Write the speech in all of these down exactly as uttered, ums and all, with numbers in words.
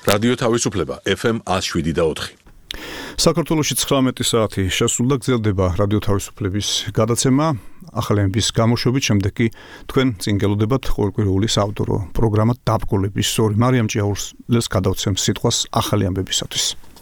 რადიო თავისუფლება ეფ ემ one oh seven და four. საქართველოში ცხრამეტი საათი შესრულდა, გრძელდება რადიო თავისუფლების გადაცემა. ახალების გამოშვებით შემდეგ კი თქვენ წინ გელოდებათ ყოველკვირეული საავტორო პროგრამა დაბრკოლების სწორი. მარიამ ჭიაურლეს გადავცემ სიტყვას ახალი ამბებისათვის.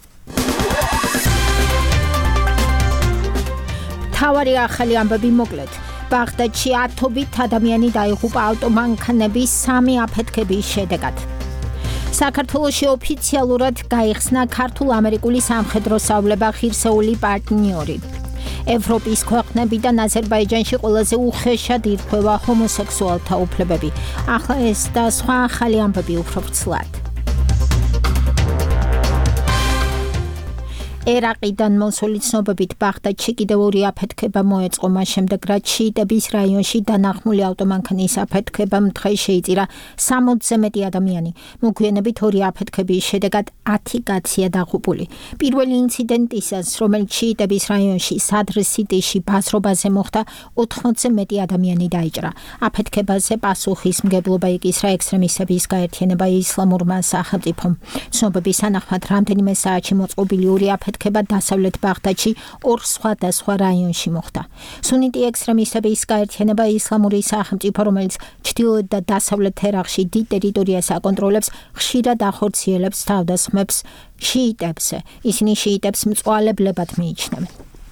თავარი ახალი ამბები მოკლედ. ბაღდადში ათობით ადამიანი დაიღუპა ავტომანქანების სამი აფეთქების შედეგად. საქართველოში ოფიციალურად გაიხსნა ქართულ-ამერიკული სამხედრო სწავლება ღირსეული პარტნიორი. ევროპის ქვეყნებიდან აზერბაიჯანში ყველაზე უხეშად ირღვევა ჰომოსექსუალთა უფლებები. ახლა ეს და სხვა ახალი ამბები უფრო ვრცლად. ერაყიდან მოსული ცნობებით ბაღდადში კიდევ ორი აფეთქება მოეწყო, მას შემდეგ რაც შიიტების რაიონში დანახმული ავტომანქანის აფეთქებამ დღეს შეიწირა სამოცზე მეტი ადამიანი. მოგვიანებით ორი აფეთქების შედეგად ათი კაცია დაღუპული. პირველი ინციდენტისას, რომელიც შიიტების რაიონში სადრ სიტიში ბაზრობაზე მოხდა, ოთხმოცზე მეტი ადამიანი დაიჭრა. აფეთქებაზე პასუხისმგებლობა იკისრა ექსტრემისტების გაერთიანება ისლამურმა სახელმწიფომ. ცნობების თანახმად რამდენიმე საათში მოწყობილი ორი აფეთქება აფეთქება დასავლეთ ბაღდადში ორ სხვადასხვა რაიონში მოხდა. სუნიტი ექსტრემისტების გაერთიანება ისლამური სახელმწიფო, რომელიც ჩრდილოეთ და დასავლეთ ერაყში დიდ ტერიტორიას აკონტროლებს, ხშირად ახორციელებს თავდასხმებს შიიტებზე. ისინი შიიტებს მწვალებლებად მიიჩნევენ.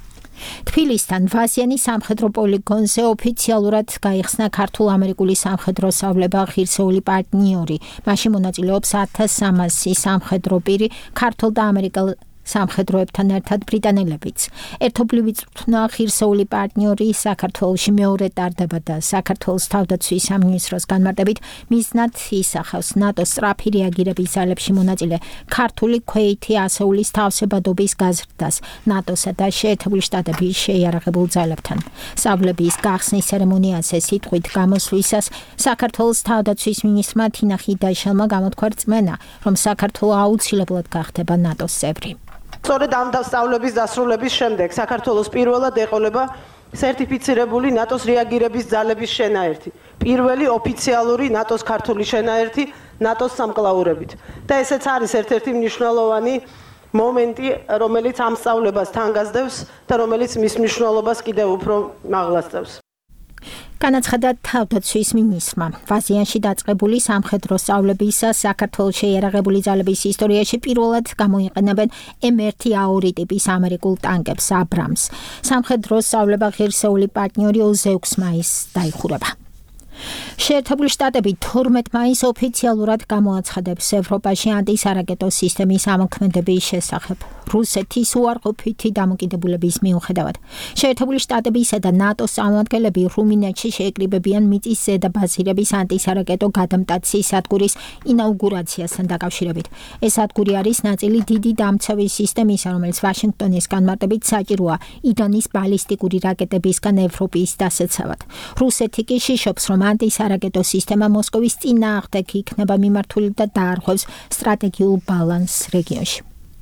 თბილისთან ვაზიანი სამხედრო პოლიგონზე ოფიციალურად გაიხსნა ქართულ-ამერიკული სამხედრო სწავლება ღირსეული პარტნიორი. მასში მონაწილეობს ათას სამასი სამხედრო პირი, ქართულ და ამერიკელ სამხედროებთან ერთად ბრიტანელებიც. ერთობლივი წვრთნა ღირსეული პარტნიორი საქართველოში მეორე ტარდება და საქართველოს თავდაცვის სამინისტროს განმარტებით მიზნად ისახავს ნატოს სწრაფი რეაგირების ძალებში მონაწილე ქართული ქვეითი ასეულის თავსებადობის გაზრდას ნატოსა და შეერთებული შტატების შეიარაღებულ ძალებთან. სწავლების გახსნის ცერემონიაზე სიტყვით გამოსვლისას საქართველოს თავდაცვის მინისტრმა თინა ხიდაშელმა გამოთქვა რწმენა, რომ საქართველო აუცილებლად გახდება ნატოს წევრი. სწორედ ამ სწავლების დასრულების შემდეგ საქართველოს პირველად ეყოლება სერტიფიცირებული ნატოს რეაგირების ძალების შენაერთი. პირველი ოფიციალური ნატოს ქართული შენაერთი ნატოს სამკლაურებით. და ესეც არის ერთ-ერთი მნიშვნელოვანი მომენტი, რომელიც ამ სწავლებას თანგასდევს და რომელიც მის მნიშვნელობას კიდევ უფრო მაღლასწევს. განაცხადა თავდაცვის მინისტრმა. ვაზიანში დაწყებული სამხედრო სწავლებისას საქართველოს შეიარაღებული ძალების ისტორიაში პირველად გამოიყენებენ ემ ერთი ა ორი ტიპის ამერიკულ ტანკებს აბრამს. სამხედრო სწავლება ღირსეული პარტნიორი ოცდაექვსი მაისს დაიხურება. შეერთებული შტატები თორმეტ მაისს ოფიციალურად გამოაცხადებს ევროპაში ანტისარაკეტო სისტემის ამოქმედების შესახებ. რუსეთის უარყოფითი დამოკიდებულების მიუხედავად. შეერთებული შტატებისა და ნატოს წარმომადგენლები რუმინეთში შეეკრიბებიან მიწის ზედაბაზირების ანტისარაკეტო გადამტაცის სადგურის ინაუგურაციასთან დაკავშირებით. ეს სადგური არის ნაწილი დიდი დამცავი სისტემისა, რომელიც ვაშინგტონის განმარტებით საჭიროა ირანის ბალისტიკური რაკეტებისგან ევროპის დასაცავად. რუსეთი კი შიშობს, რომ ანტისარაკეტო სისტემა მოსკოვის წინააღმდეგ იქნება მიმართული და დაარღვევს სტრატეგიულ ბალანსს რეგიონში.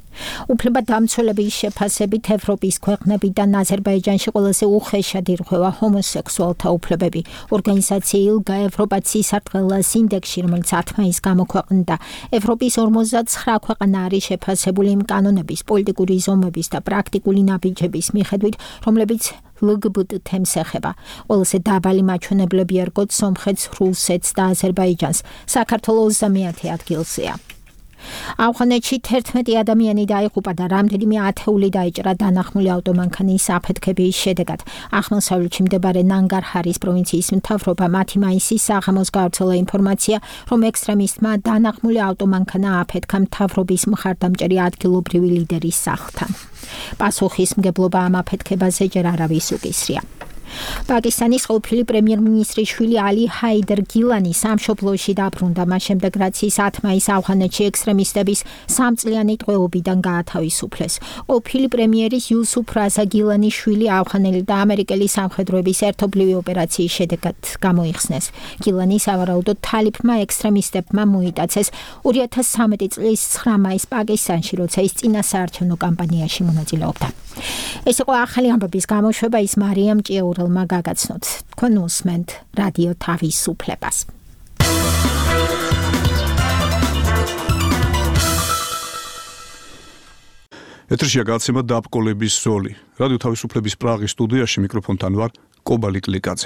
უფლებადამცველების შეფასებით ევროპის ქვეყნებიდან აზერბაიჯანში ყველაზე უხეშად ირღვევა ჰომოსექსუალთა უფლებები. ორგანიზაცია ილგა ევროპაც სისარტყელას ინდექსში, რომელიც ათ მაისს გამოქვეყნდა, ევროპის ორმოცდაცხრა ქვეყანა არის შეფასებული იმ კანონების, პოლიტიკური ზომების და პრაქტიკული ნაბიჯების მიხედვით, რომლებიც ლ გ ბ ტ თემს ეხება. ყველაზე დაბალი მაჩვენებლები ერგოთ სომხეთს, რუსეთს და აზერბაიჯანს. საქართველო ოცდამეათე ადგილზეა. ავღანეთში თერთმეტი ადამიანი დაიღუპა და რამდენიმე ათეული დაიჭრა დანახმული ავტომანქანის აფეთქების შედეგად. აღმოსავლეთში მდებარე ნანგარჰარის პროვინციის მთავრობა მათი მაისის საღამოს გავრცელა ინფორმაცია, რომ ექსტრემისტმა დანახმული ავტომანქანა აფეთქა მთავრობის მხარდამჭერი ადგილობრივი ლიდერის სახლთან. პასუხისმგებლობა ამ აფეთქებაზე ჯერ არავის უკისრია. პაკისტანის ყოფილი პრემიერ-მინისტრის შვილი ალი ჰაიდერ გილანი სამშობლოში დაბრუნდა, მას შემდეგ რაც ის ათ მაისს ავღანეთში ექსტრემისტების სამწლიანი ტყვეობიდან გაათავისუფლეს. ყოფილი პრემიერის იუსუფ რაზა გილანის შვილი ავღანელი და ამერიკელი სამხედროების ერთობლივი ოპერაციის შედეგად გამოიხსნეს. გილანი სავარაუდოდ თალიფმა ექსტრემისტებმა მოიტაცეს ორი ათას ცხრამეტი წლის ცხრა მაისს პაკისტანში, როცა ის წინასაარჩევნო კამპანიაში მონაწილეობდა. ეს იყო ახალი ამბების გამოშვება, ის მარიამ ჭიაურელმა გაგაცნოთ. თქვენ უსმენთ რადიო თავისუფლებას. ეთერშია გადაცემა დაბრკოლების ზოლი. რადიო თავისუფლების პრაღის სტუდიაში მიკროფონთან ვარ კობალი კლიკაძე.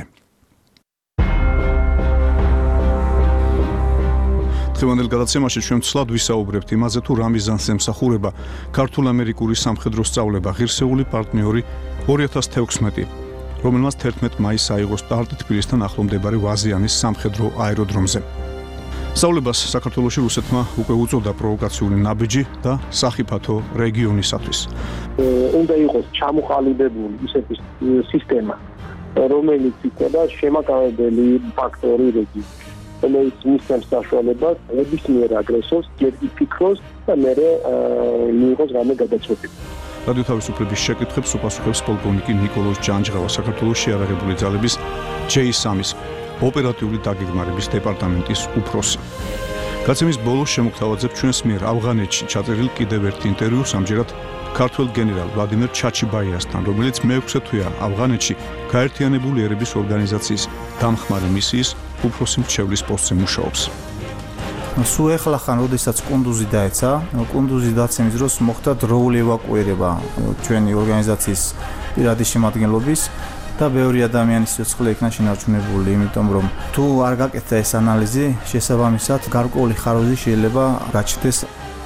დღევანდელ გადაცემაში ჩვენ ცლად ვისაუბრებთ იმაზე, თუ რა მიზანს ემსახურება ქართულ-ამერიკული სამხედრო სწავლება ღირსეული პარტნიორი ორი ათას თექვსმეტი, რომელმაც თერთმეტ მაისს აიღო სტარტი თბილისთან ახლომდებარე ვაზიანის სამხედრო აეროდრომზე. სწავლებას საქართველოში რუსეთმა უკვე უწოდა პროვოკაციული ნაბიჯი და სახიფათო რეგიონისათვის. უნდა იყოს ჩამოყალიბებული ისეთი სისტემა, რომელიც იქნება შემაკავებელი ფაქტორი რეგიონში. რომელიც მისცემს საშუალებას ნებისმიერ აგრესორს ჯერ იფიქროს და მერე მიიღოს რამე გადაწყვეტილება. რადიო თავისუფლების შეკითხვებს უპასუხებს პოლკოვნიკი ნიკოლოზ ჯანჯღავა, საქართველოს შეიარაღებული ძალების ჯეი სამის ოპერატიული დაგეგმარების დეპარტამენტის უფროსი. გაცემის ბოლოს შემოგთავაზებ ჩვენს მიერ ავღანეთში ჩაწერილ კიდევ ერთ ინტერვიუს, ამჯერად ქართველ გენერალ ვლადიმერ ჩაჩიბაიასთან, რომელიც მეექვსე თვეა ავღანეთში გაერთიანებული ერების ორგანიზაციის დამხმარე მისიის უფროსი მრჩევლის პოსტზე მუშაობს. სულ ეხლა ხან, როდესაც კუნდუზი დაეცა, კუნდუზი დაცემის დროს მოხდა დროული ევაკუირება ჩვენი ორგანიზაციის პირადი შემადგენლობის და ბევრი ადამიანის სიცოცხლე იქნა შენარჩუნებული, იმიტომ რომ თუ არ გაკეთდა ეს ანალიზი, შესაბამისად გარკვეული ხარვეზი შეიძლება გაჩნდეს.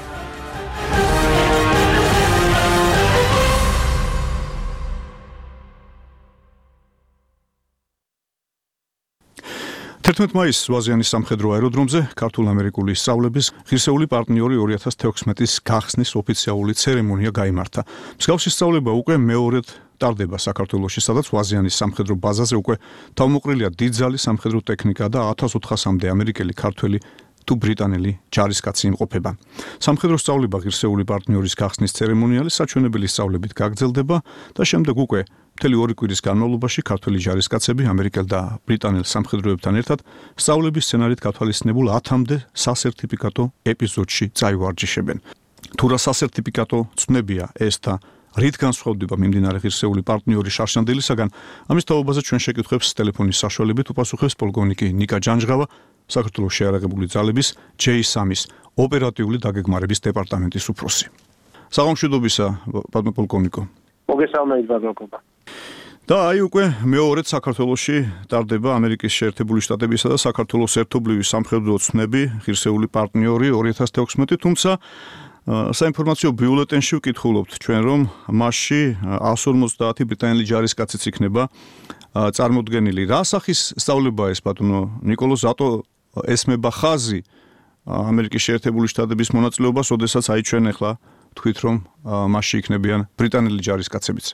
თერთმეტ მაისს ვაზიანის სამხედრო აეროდრომზე ქართულ-ამერიკული სწავლების ღირსეული პარტნიორი ორი ათას თექვსმეტის გახსნის ოფიციალური ცერემონია გაიმართა. მსგავსი სწავლება უკვე მეორედ ტარდება საქართველოში, სადაც ვაზიანის სამხედრო ბაზაზე უკვე თავმოყრილია დიდძალი სამხედრო ტექნიკა და ათას ოთხასამდე ამერიკელი, ქართველი თუ ბრიტანელი ჯარისკაცი იმყოფება. სამხედრო სწავლება ღირსეული პარტნიორის გახსნის ცერემონიალი საჩვენებელი სწავლებით გაგრძელდება და შემდეგ უკვე მთელი ორი კვირის განმავლობაში ქართველი ჯარისკაცები ამერიკელ და ბრიტანელ სამხედროებთან ერთად სწავლების სცენარით გათვალისწინებულ ათამდე სასერტიფიკატო ეპიზოდში წაივარჯიშებენ. თუ რა სასერტიფიკატო ცნობია ეს და რით განსხვავდება მიმდინარე ღირსეული პარტნიორი შარშანდელისაგან, ამის თაობაზე ჩვენ შეკითხვებს ტელეფონის საშუალებით უპასუხებს პოლკოვნიკი ნიკა ჯანჯღავა, საქართველოს შეიარაღებული ძალების ჯეი სამის ოპერატიული დაგეგმარების დეპარტამენტის უფროსი. საღამოშვიდობისა, პატონ პოლკოვნიკო. მოგესალმებით, ბატონო. და აი უკვე მეორედ საქართველოში ტარდება ამერიკის შეერთებული შტატებისა და საქართველოს ერთობლივი სამხედრო ოცნები ღირსეული პარტნიორი ორი ათას თექვსმეტი, თუმცა საინფორმაციო ბიულეტენში ვკითხულობთ ჩვენ, რომ მასში ას ორმოცდაათი ბრიტანელი ჯარისკაციც იქნება წარმოდგენილი. რა სახის სწავლება ეს, ბატონო ნიკოლოზ, რატო ესმება ხაზი ამერიკის შეერთებული შტატების მონაწილეობას, როდესაც აი ჩვენ ახლა თქვით, რომ მასში იქნებიან ბრიტანელი ჯარისკაცებიც?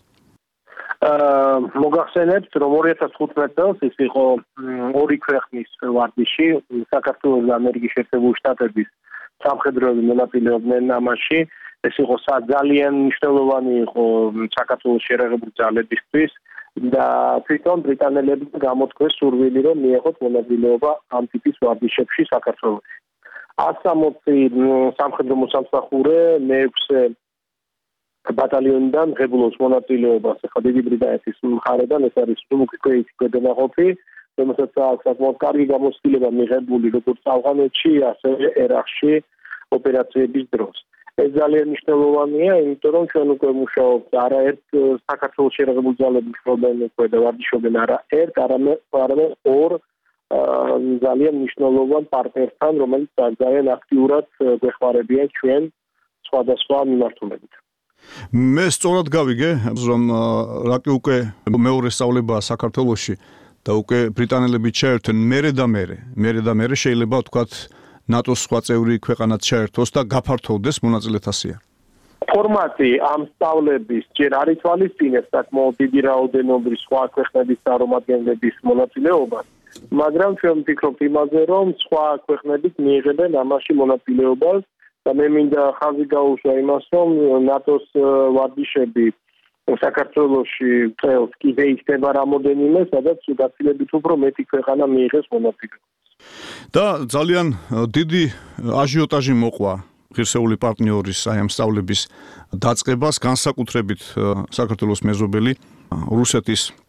მოგახსენებთ, რომ ორი ათას თხუთმეტ წელს ის იყო ორი ქვეყნის ვარჯიში, საქართველოს და ამერიკის შეერთებული შტატების სამხედროები მონაწილეობდნენ ამაში. ეს იყო ძალიან მნიშვნელოვანი იყო საქართველოს შეიარაღებული ძალებისთვის და თვითონ ბრიტანელები გამოთქვეს სურვილი, რომ მიეღოთ მონაწილეობა ამ ტიპის ვარჯიშებში საქართველოში. ას სამოცი სამხედრო მოსამსახურე მეექვსე ბატალიონიდან ღებულობს მონაწილეობას ახლა დიდი ბრიტანეთის მხარედან, ეს არის უმოკლეითი ქვედანაყოფი, რომელსაც აქვს საკმაოდ კარგი გამოცდილება მიღებული როგორც ავღანეთში, ასევე ერაყში ოპერაციების დროს. ეს ძალიან მნიშვნელოვანია, იმიტომ რომ ჩვენ უკვე მუშაობთ არაერთ საქართველოს შეიარაღებული ძალები მუშაობენ უკვე და ვარჯიშობენ არაერთ, არამედ არამედ ორ ძალიან მნიშვნელოვან პარტნიორთან, რომელიც ძალიან აქტიურად გვეხმარებიან ჩვენ სხვადასხვა მიმართულებით. მე სწორად გავიგე, რომ რაკი უკვე მეორე სწავლებაა საქართველოში და უკვე ბრიტანელები ჩაერთვენ მერე და მერე, მერე და მერე შეიძლება ვთქვათ ნატოს სხვა წევრი ქვეყანაც ჩაერთოს და გაფართოვდეს მონაწილეთა სია. ფორმატი ამ სწავლების ჯერ არ ითვალისწინებს საკმაოდ დიდი რაოდენობის სხვა ქვეყნების წარმომადგენლების მონაწილეობას, მაგრამ ჩვენ ვფიქრობთ იმაზე, რომ სხვა ქვეყნებიც მიიღებენ ამაში მონაწილეობას და მე მინდა ხაზი გაუსვა იმას, რომ ნატოს ვარჯიშები საქართველოში წელს კიდე იქნება რამოდენიმე, სადაც გაცილებით უფრო მეტი ქვეყანა მიიღებს მონაწილეობას. და ძალიან დიდი აჟიოტაჟი მოყვა ღირსეული პარტნიორის აი ამ სწავლების დაწყებას, განსაკუთრებით საქართველოს მეზობელი რუსეთის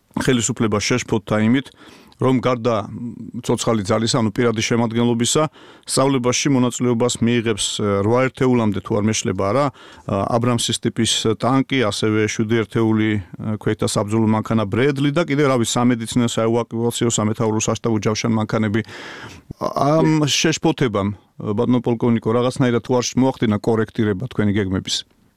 ხელისუფლება შეშფოთდა იმით, რომ გარდა ცოცხალი ძალის, ანუ პირადი შემადგენლობისა, სწავლებაში მონაწილეობას მიიღებს რვა ერთეულამდე თუ არ მეშლება რა, აბრამსის ტიპის ტანკი, ასევე შვიდი ერთეული ქვეითთა საბრძოლო მანქანა ბრედლი და კიდევ რავი სამედიცინო საევაკუაციო სამეთაურო საშტაბო ჯავშან მანქანები. ამ შეშფოთებამ ბატონო პოლკოვნიკო რაღაცნაირად თუ არ მოახდინა კორექტირება თქვენი გეგმების?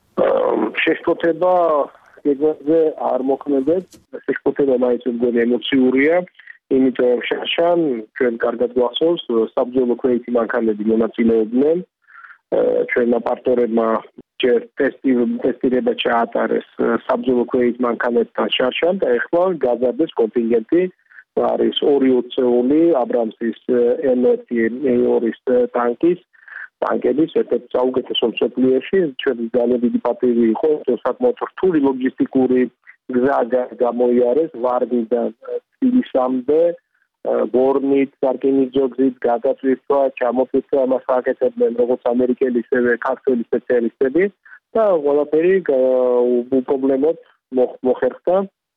შეშფოთება გეგმებზე არ მოქმედებს, შეშფოთება მაინც მგონი ემოციურია. იმიტომ შაშან ჩვენ კარგად გვახსოვს საბრძოლო ქვეითი მანქანები მონაწილეობდნენ ჩვენმა პარტნიორებმა ჯერ ტესტი ტესტირება ჩაატარეს საბრძოლო ქვეით მანქანებთან შაშან და ეხლა გაზარდეს კონტინგენტი არის ორი ოცეული აბრამსის ემ ერთი ე ორი ტანკის ტანკების ერთ-ერთი საუკეთესო მსოფლიოში ჩვენი ძალიან დიდი პატივი იყო საკმაოდ რთული ლოგისტიკური გზა გამოიარეს ვარდიდან თბილისამდე ბორნით, სარკინიგზით, გადაწვირთვა, ჩამოთვლა ამას აკეთებდნენ როგორც ამერიკელი, ისევე ქართველი სპეციალისტები და ყველაფერი უპრობლემოდ მოხერხდა.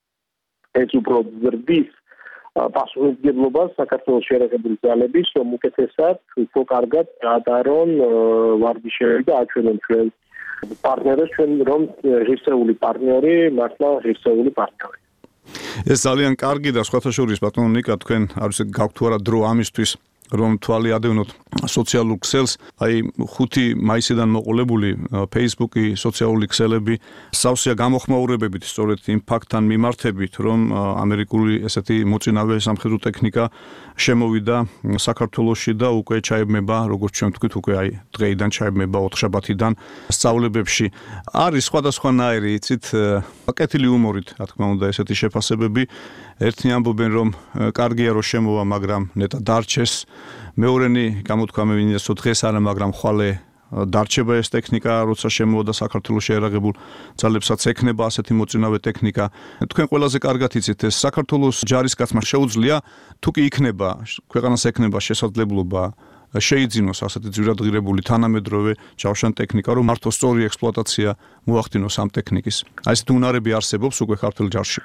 ეს უფრო ზრდის პასუხისმგებლობას საქართველოს შეერაღებული ძალების, რომ უკეთესად, უფრო კარგად დაადარონ ვარდიშები და აჩვენონ ჩვენ პარტნიორებს, ჩვენ რომ ღირსეული პარტნიორი, მართლა ღირსეული პარტნიორი. ეს ძალიან კარგი და სხვათა შორის ბატონო ნიკა თქვენ არ ვიცი გაქვთ თუ არა დრო ამისთვის რომ თვალი ადევნოთ სოციალურ ქსელს აი ხუთი მაისიდან მოყოლებული Facebook-ი სოციალური ქსელები სავსეა გამოხმაურებებით სწორედ იმ ფაქტთან მიმართებით რომ ამერიკული ესეთი მოწინავე სამხედრო ტექნიკა შემოვიდა საქართველოში და უკვე ჩაებმება როგორც ჩვენ ვთქვით უკვე აი დღეიდან ჩაებმება ოთხშაბათიდან სწავლებებში არის სხვადასხვანაირი იცით აკეთილი უმორით რა თქმა უნდა ესეთი შეფასებები ერთი ამბობენ რომ კარგია რომ შემოვა მაგრამ ნეტა დარჩეს მეორენი გამოთქვამი ვინმესო დღეს არა მაგრამ ხვალე დარჩება ეს ტექნიკა როცა შემოვა და საქართველოს შეერაღებულ ძალებსაც ექნება ასეთი მოწინავე ტექნიკა თქვენ ყველაზე კარგად იცით ეს საქართველოს ჯარისკაცმა შეუძლია თუ კი იქნება ქვეყანას ექნება შესაძლებლობა შეიძინოს ასეთი ძვირადღირებული თანამედროვე ჯავშან ტექნიკა რომ მართო სწორი ექსპლუატაცია მოახდინოს ამ ტექნიკის აი ესეთი უნარები არსებობს უკვე ქართულ ჯარში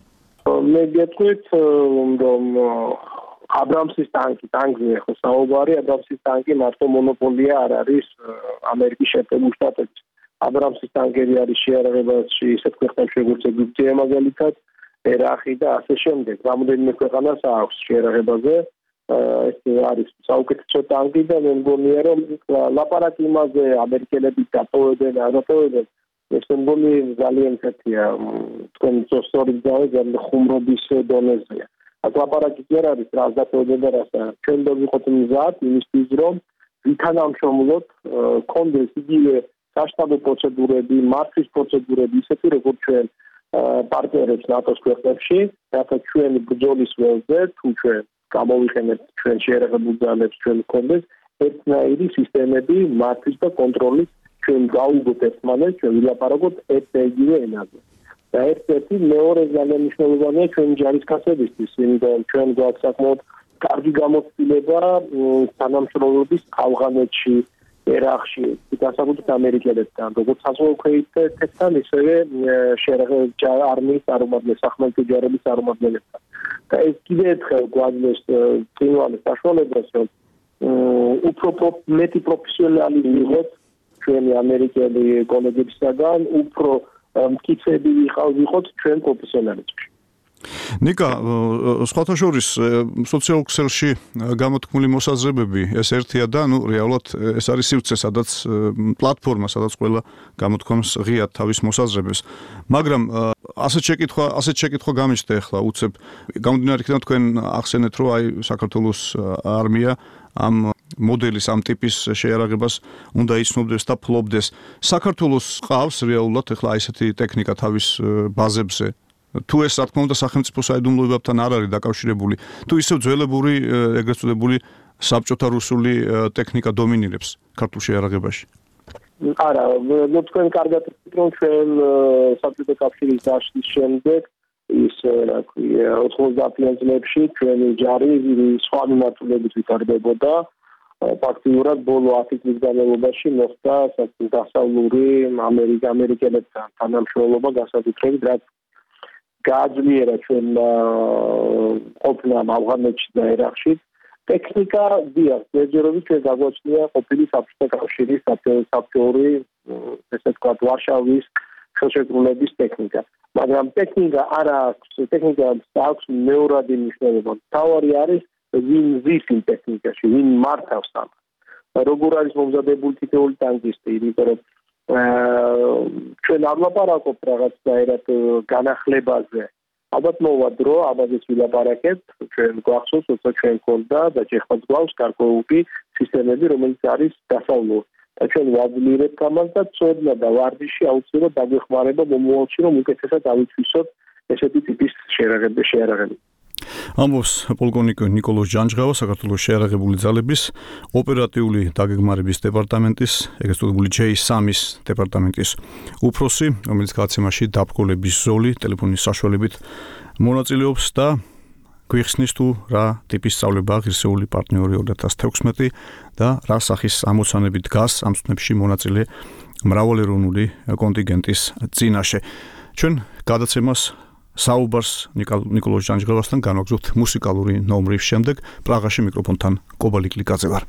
მე გეტყვით რომ აბრამსის ტანკი ტანკზე ხო საუბარი აბრამსის ტანკი მარტო მონოპოლია არ არის ამერიკის შეერთებული შტატების აბრამსის ტანკები არის შეერაღებაში ისეთ ქვეყნებში როგორც ეგვიპტე მაგალითად ერაყი და ასე შემდეგ რამოდენიმე ქვეყანას აქვს შეერაღებაზე ეს არის საუკეთესო ტანკი და მე მგონია რომ ლაპარაკი იმაზე ამერიკელები დატოვებენ არ დატოვებენ ეს მგონი ძალიან ცეთია თქვენ სწორი ძალიან ხუმრობის დონეზეა ლაპარაკი კი არ არის რას დატოვებენ და რას არა ჩვენ დავიყოთ მზად იმისთვის რომ ვითანამშრომლოთ კონდეს იგივე საშტაბო პროცედურები მართვის პროცედურები ისეთი როგორც ჩვენ პარტნიორებს ნატოს ქვეყნებში რათა ჩვენი ბრძოლის ველზე თუ ჩვენ გამოვიყენებთ ჩვენ შეერაღებულ ძალებს ჩვენ კონდეს ერთნაირი სისტემები მართვის და კონტროლის ჩვენ გავუგოთ ერთმანეთს ჩვენ ვილაპარაკოთ ერთ-იგივე ენაზე და ერთ-ერთი მეორე ძალიან მნიშვნელოვანია ჩვენი ჯარისკაცებისთვის იმიტომ ჩვენ გვაქვს საკმაოდ კარგი გამოცდილება თანამშრომლობის ავღანეთში ერაყში განსაკუთრებით ამერიკელებთან როგორც საზღვაო ქვეითთან ისევე შეერაღებული არმიის წარმომადგენლებს სახმელეთო ჯარების წარმომადგენლებთან და ეს კიდევ ერთხელ გვაძლევს წინვალე საშუალებას რომ უფრო მეტი პროფესიონალი ვიღოთ ჩვენი ამერიკელი კოლეგებისგან უფრო მკიცები ვიყავთ ჩვენ პროფესიონალებში ნიკა სხვათა შორის სოციალურ ქსელში გამოთქმული მოსაზრებები ეს ერთია და ნუ რეალურად ეს არის სივრცე სადაც პლატფორმა სადაც ყველა გამოთქვამს ღიად თავის მოსაზრებებს მაგრამ ასეთ შეკითხვა ასეთ შეკითხვა გამიჩნდა ახლა უცებ გამომდინარე იქიდან თქვენ ახსენეთ რომ აი საქართველოს არმია ამ მოდელის ამ ტიპის შეერაღებას უნდა იცნობდეს და ფლობდეს საქართველოს ყავს რეალურად ახლა აი ესეთი ტექნიკა თავის ბაზებზე თუ ეს რა თქმა უნდა სახელმწიფო საიდუმლოებებთან არ არის დაკავშირებული თუ ისევ ძველებური ეგრეთ წოდებული საბჭოთა რუსული ტექნიკა დომინირებს ქართულ შეერაღებაში არა ნუ თქვენ კარგად რომ ჩვენ საბჭოთა კავშირის დაშლის შემდეგ ის რა ქვია ოთხმოცდაათიან წლებში ჩვენი ჯარი სხვა მიმართულებით ვითარდებოდა ფაქტიურად ბოლო ათი წლის განმავლობაში მოხდა დასავლური ამერიკა ამერიკელებთან თანამშრომლობა განსაკუთრებით რაც გააძლიერა ჩვენ ყოფნა ავღანეთში და ერაყში. ტექნიკა დიახ, ჯერჯერობით ჩვენ გაგვაჩნია ყოფილი საბჭოთა კავშირის საბჭოური, ესე ვთქვათ, ვარშავის ხელშეკრულების ტექნიკა. მაგრამ ტექნიკა არ აქვს, ტექნიკა აქვს მეორადი მნიშვნელობა. თავარი არის ვინ ზის იმ ტექნიკაში, ვინ მართავს ამ. როგორ არის მომზადებული თითოეული ტანკისტი, იმიტომ რომ ჩვენ არ ვლაპარაკობთ რაღაცნაირად განახლებაზე. ალბათ მოვა დრო, ამაზეც ვილაპარაკებთ, ჩვენ გვახსოვს, როცა ჩვენ გქონდა და ჯერხმაც გვაქვს გარკვეული სისტემები, რომელიც არის დასავლური. და ჩვენ ვაძლიერებთ ამას და წოდნა და ვარჯიში აუცილებლად დაგვეხმარება მომავალში, რომ უკეთესად ავიცვისოთ ესეთი ტიპის შეერაღები. ამბობს პოლკოვნიკი ნიკოლოზ ჯანჯღავა, საქართველოს შეიარაღებული ძალების ოპერატიული დაგეგმარების დეპარტამენტის, ეგრეთ წოდებული ჯეი სამის დეპარტამენტის უფროსი, რომელიც გადაცემაში დაბრკოლების ზოლი ტელეფონის საშუალებით მონაწილეობს და გვიხსნის თუ რა ტიპის სწავლებაა ღირსეული პარტნიორი ორი ათას თექვსმეტი და რა სახის ამოცანები დგას ამ წვნებში მონაწილე მრავალეროვნული კონტინგენტის წინაშე. ჩვენ გადაცემას საუბარს ნიკოლოზ ჯანჯღავასთან განვაგრძობთ მუსიკალური ნომრის შემდეგ. პრაღაში მიკროფონთან კობალი კლიკაძე ვარ.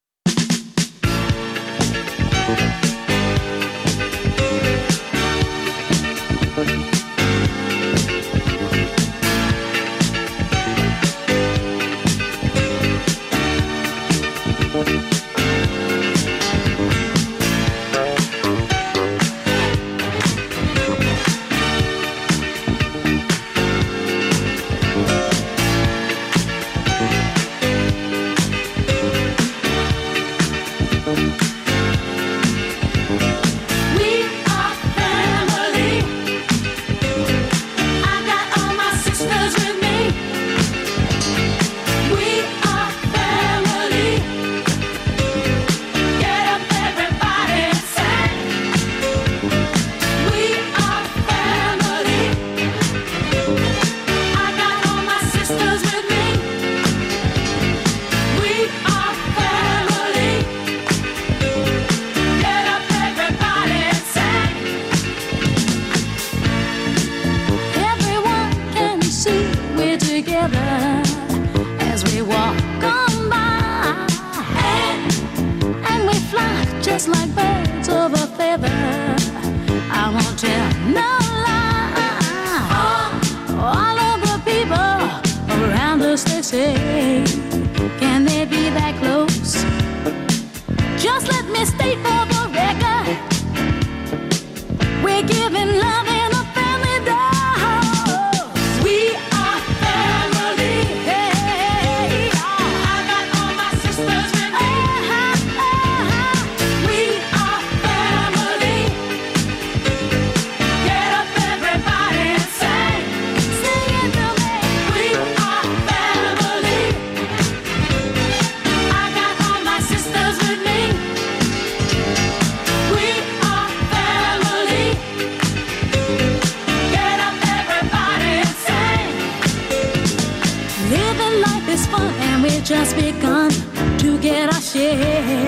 Just begun to get our share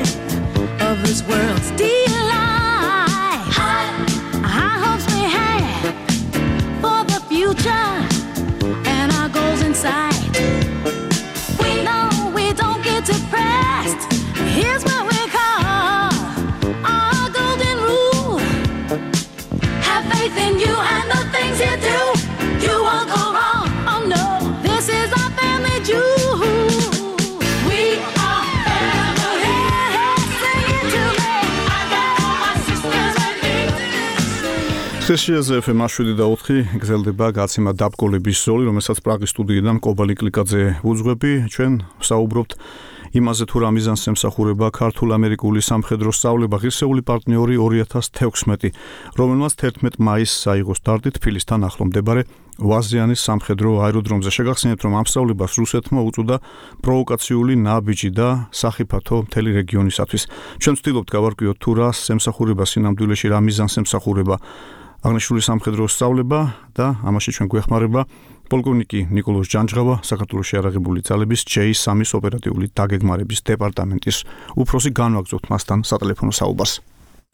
of this world's delight. High hopes we have for the future and our goals in sight. We know we don't get depressed. Here's what we call our golden rule. Have faith in you and the things you do. You won't go wrong. Oh no, this is our family jewel. სესიაზე ეფ ემ შვიდი და ოთხი გრძელდება გაცემა დაბრკოლების ზოლი, რომელსაც პრაღის სტუდიიდან კობალი კლიკაძე უძღვები. ჩვენ ვსაუბრობთ იმაზე თუ რა მიზანს ემსახურება ქართულ-ამერიკული სამხედრო სწავლება ღირსეული პარტნიორი ორი ათას თექვსმეტი, რომელმაც თერთმეტ მაისს აიღო სტარტი თბილისთან ახლო მდებარე ვაზიანის სამხედრო აეროდრომზე. შეგახსენებთ, რომ ამ სწავლებას რუსეთმა უწოდა პროვოკაციული ნაბიჯი და სახიფათო მთელი რეგიონისათვის. ჩვენ ვცდილობთ გავარკვიოთ თუ რას ემსახურება სინამდვილეში, რა მიზანს ემსახურება აღნიშნული სამხედრო სწავლება და ამაში ჩვენ გვეხმარება პოლკოვნიკი ნიკოლოზ ჯანჯღავა, საქართველოს შეიარაღებული ძალების ჯეი სამის ოპერატიული დაგეგმარების დეპარტამენტის უფროსი. განვაგრძობთ მასთან სატელეფონო საუბარს.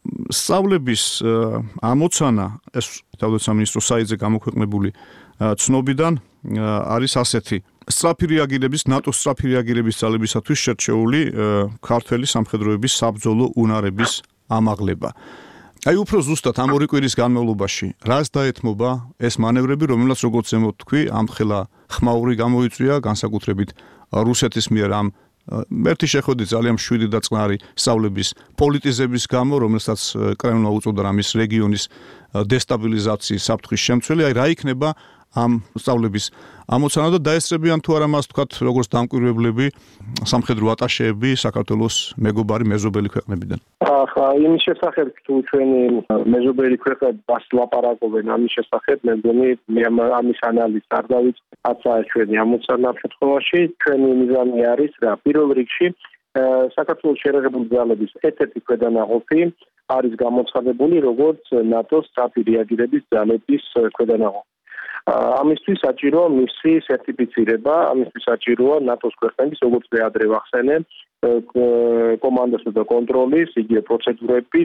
სწავლების ამოცანა ეს თავდაცვის სამინისტროს საიტზე გამოქვეყნებული ცნობიდან არის ასეთი სწრაფი რეაგირების ნატოს სწრაფი რეაგირების ძალებისათვის შერჩეული ქართველი სამხედროების საბრძოლო უნარების ამაღლება. აი უფრო ზუსტად ამ ორი კვირის განმავლობაში რას დაეთმობა ეს მანევრები, რომელსაც როგორც ზემოთ თქვი, ამხელა ხმაური გამოიწვია განსაკუთრებით რუსეთის მიერ ამ ერთი შეხვედრით ძალიან მშვიდი და წყნარი სწავლების პოლიტიზების გამო, რომელსაც კრემლმა უწოდა რამის რეგიონის დესტაბილიზაციის საფრთხის შემცველი, აი რა იქნება ამ სწავლების ამოცანა და დაესწრებიან თუ არა მას თქვათ როგორც დამკვირვებლები სამხედრო ატაშეები საქართველოს მეგობარი მეზობელი ქვეყნებიდან. ახლა იმის შესახებ თუ ჩვენი მეზობელი ქვეყნებად ლაპარაკობენ ამის შესახებ, მე მგონი მე ამის ანალიზს არ დავიწყებ, აცა ჩვენი ამოცანა შემთხვევაში ჩვენი მიზანი არის რა პირველ რიგში საქართველოს შეერაღებული ძალების ერთ-ერთი ქვედანაყოფი არის გამოცხადებული როგორც ნატოს სწრაფი რეაგირების ძალების ქვედანაყოფი. ამისთვის საჭიროა მისი სერტიფიცირება, ამისთვის საჭიროა ნატოს ქვეყნების, როგორც მე ადრე ვახსენე, კომანდოსა და კონტროლის, იგივე პროცედურების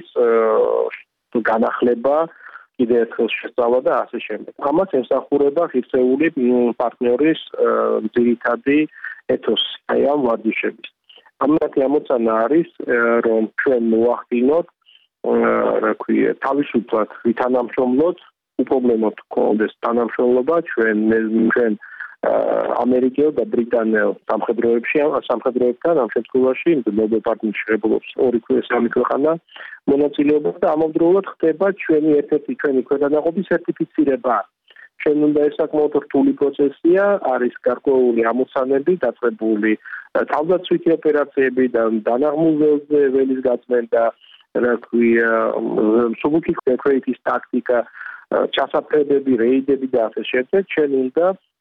განახლება, კიდევ ერთხელ შესწავლა და ასე შემდეგ. ამას ემსახურება ღირსეული პარტნიორის ძირითადი ეთოსი, აი ამ ვარჯიშების. ამათი ამოცანა არის, რომ ჩვენ მოვახდინოთ, რა ქვია, თავისუფლად ვითანამშრომლოთ უპრობლემოდ გქონდეს თანამშრომლობა ჩვენ ჩვენ ამერიკელ და ბრიტანელ სამხედროებში სამხედროებთან ამ შემთხვევაში ნობელ პარტნიორში შეებულობს ორი სამი ქვეყანა მონაწილეობა და ამავდროულად ხდება ჩვენი ერთ-ერთი ჩვენი ქვედანაყოფის სერტიფიცირება. ჩვენ უნდა ეს საკმაოდ რთული პროცესია, არის გარკვეული ამოცანები დაწყებული თავდაცვითი ოპერაციები და დანაღმულ ველის გაწმენდა, რა ქვია, მსუბუქი ქვეითის ტაქტიკა, ჩასაფრებები, რეიდები და ასე შემდეგ, ჩვენ უნდა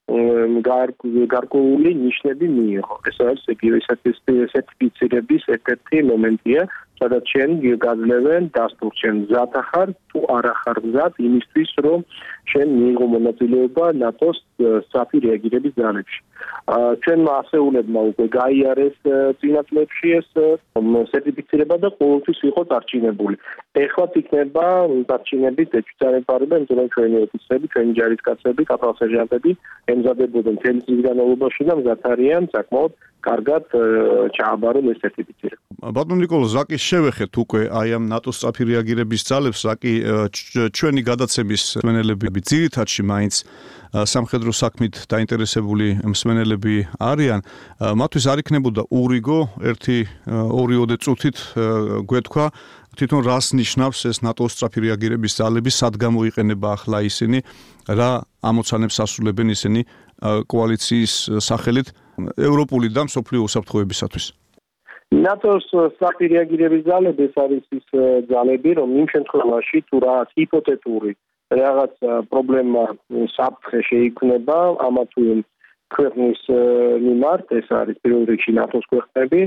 გარკვეული ნიშნები მიიღო. ეს არის იგივე სერტიფიცირების ერთ-ერთი მომენტია, სადაც ჩვენ გაძლევენ დასტურს, ჩვენ მზად ახარ თუ არ ახარ მზად იმისთვის, რომ ჩვენ მიიღო მონაწილეობა ნატოს სწრაფი რეაგირების ძალებში. ჩვენმა ასეულებმა უკვე გაიარეს წინა წლებში ეს სერტიფიცირება და ყოველთვის იყო დარჩინებული. ეხლა იქნება დარჩინების ეჭვთარებარება, იმიტომ რომ ჩვენი ოფიცრები, ჩვენი ჯარისკაცები, კაპრალსერჟანტები ემზადებოდნენ მთელი წლის განმავლობაში და მზად არიან საკმაოდ კარგად ჩააბარონ ეს სერტიფიცირება. ბატონ ნიკოლოზ, რაკი შევეხეთ უკვე აი ამ ნატოს სწრაფი რეაგირების ძალებს, რაკი ჩვენი გადაცემის მსმენელები ძირითადში მაინც სამხედრო საქმით დაინტერესებული მსმენელები არიან, მათთვის არ იქნებოდა ურიგო ერთი ორიოდე წუთით გვეთქვა თვითონ რას ნიშნავს ეს ნატოს სწრაფი რეაგირების ძალები, სად გამოიყენება ახლა ისინი, რა ამოცანებს ასრულებენ ისინი კოალიციის სახელით ევროპული და მსოფლიო უსაფრთხოებისათვის. ნატოს სწრაფი რეაგირების ძალები ეს არის ის ძალები, რომ იმ შემთხვევაში თუ რაღაც ჰიპოთეტური რაღაც პრობლემა საფრთხე შეიქმნება ამა თუ იმ ქვეყნის მიმართ, ეს არის პირველ რიგში ნატოს ქვეყნები,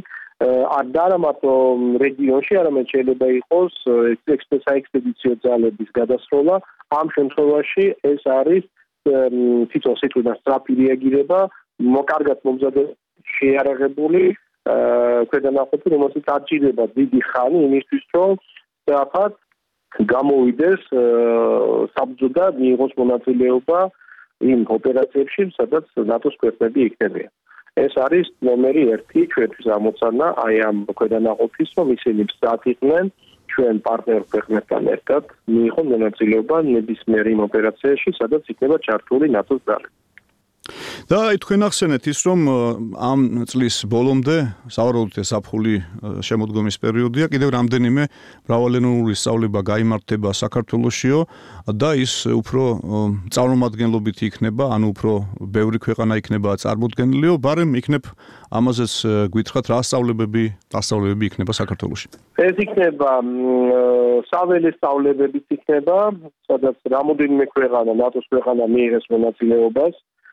არ მარტო რეგიონში, არამედ შეიძლება იყოს ექსპედიციო ძალების გადასროლა, ამ შემთხვევაში ეს არის თვითონ სიტყვიდან სწრაფი რეაგირება, კარგად მომზადებული, შეიარაღებული ქვედანაყოფი, რომელსაც არჭირდება დიდი ხანი იმისთვის, რომ სწრაფად გამოვიდეს საბრძო და მიიღოს მონაწილეობა იმ ოპერაციებში, სადაც ნატოს ქვეყნები იქნებიან. ეს არის ნომერი ერთი ჩვენთვის ამოცანა აი ამ ქვედანაყოფის, რომ ისინი მზად იყვნენ ჩვენ პარტნიორ ქვეყნებთან ერთად მიიღონ მონაწილეობა ნებისმიერ იმ ოპერაციაში, სადაც იქნება ჩართული ნატოს ძალები. და აი თქვენ ახსენეთ ის, რომ ამ წლის ბოლომდე სავარაუდოდ ეს აფხული შემოდგომის პერიოდია, კიდევ რამდენიმე მრავალენოვანი სწავლება გაიმართება საქართველოსშიო და ის უფრო წარმომადგენლობით იქნება, ანუ უფრო ბევრი ქვეყანა იქნება წარმოდგენილიო, ბარემ იქნებ ამაზეც გითხრათ რა სწავლებები, დასწავლებები იქნება საქართველოში. ეს იქნება საველე სწავლებებიც იქნება, სადაც რამოდენიმე ქვეყანა, ნატოს ქვეყანა მიიღეს მონაწილეობას.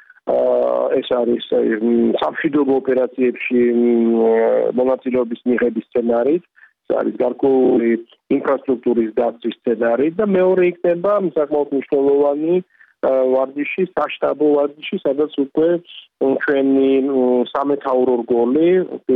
ეს არის სამშვიდობო ოპერაციებში მონაწილეობის მიღების სცენარით, ეს არის გარკვეული ინფრასტრუქტურის დაცვის სცენარით და მეორე იქნება საკმაოდ მნიშვნელოვანი ვარჯიში, საშტაბო ვარჯიში, სადაც უკვე ჩვენი სამეთაურო რგოლი,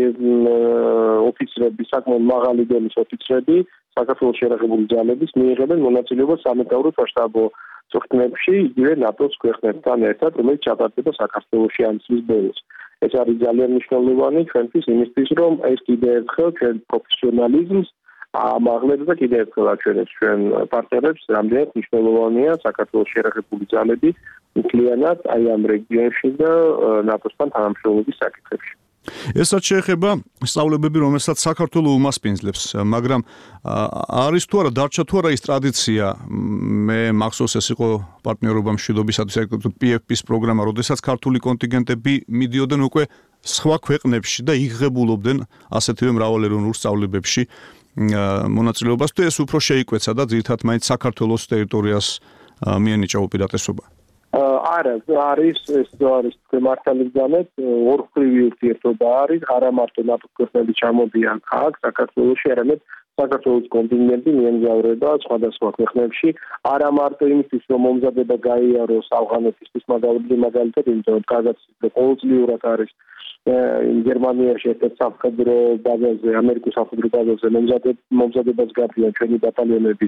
ოფიცრები, საკმაოდ მაღალი დონის ოფიცრები, საქართველოს შეიარაღებული ძალების მიიღებენ მონაწილეობას სამეთაურო საშტაბო წვრთნებში, იგივე ნატოს ქვეყნებთან ერთად, რომელიც ჩატარდება საქართველოში ამ წლის ბოლოს. ეს არის ძალიან მნიშვნელოვანი ჩვენთვის იმისთვის, რომ ეს კიდევ ერთხელ ჩვენ პროფესიონალიზმს ამაღლებს და კიდევ ერთხელ აჩვენებს ჩვენ პარტნიორებს, რამდენად მნიშვნელოვანია საქართველოს შეიარაღებული ძალები მთლიანად აი ამ რეგიონში და ნატოსთან თანამშრომლობის საკითხებში. ესაც შეეხება სწავლებები, რომელსაც საქართველოს უმასპინძლებს, მაგრამ არის თუ არა დარჩა თუ არა ის ტრადიცია, მე მახსოვს ეს იყო პარტნიორობა მშვიდობისათვის პი ეფ პი-ის პროგრამა, როდესაც ქართული კონტინგენტები მიდიოდნენ უკვე სხვა ქვეყნებში და იღებულობდნენ ასეთივე მრავალეროვნულ სწავლებებში მონაწილეობას, თუ ეს უფრო შეიკვეცა და ძირითადად მაინც საქართველოს ტერიტორიას მიენიჭა უპირატესობა. არა, არის ეს არის მართალი გზანეთ, ორხრივი ურთიერთობა არის, არა მარტო ნატოს ქვეყნები ჩამოდიან აქ საქართველოში, არამედ საქართველოს კონტინგენტი მიემგზავრება სხვადასხვა ქვეყნებში, არა მარტო იმისთვის, რომ მომზადება გაიაროს ავღანეთისთვის მაგალითად, იმიტომ რომ კაზახստანში ყოველწლიურად არის გერმანიაში ერთ-ერთ სამხედრო ბაზაზე, ამერიკის სამხედრო ბაზაზე მომზადებას გაბიან ჩვენი ბატალიონები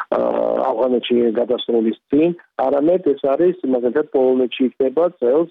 ავღანეთში გადასროლის წინ, არამედ ეს არის მაგალითად პოლონეთში იქნება წელს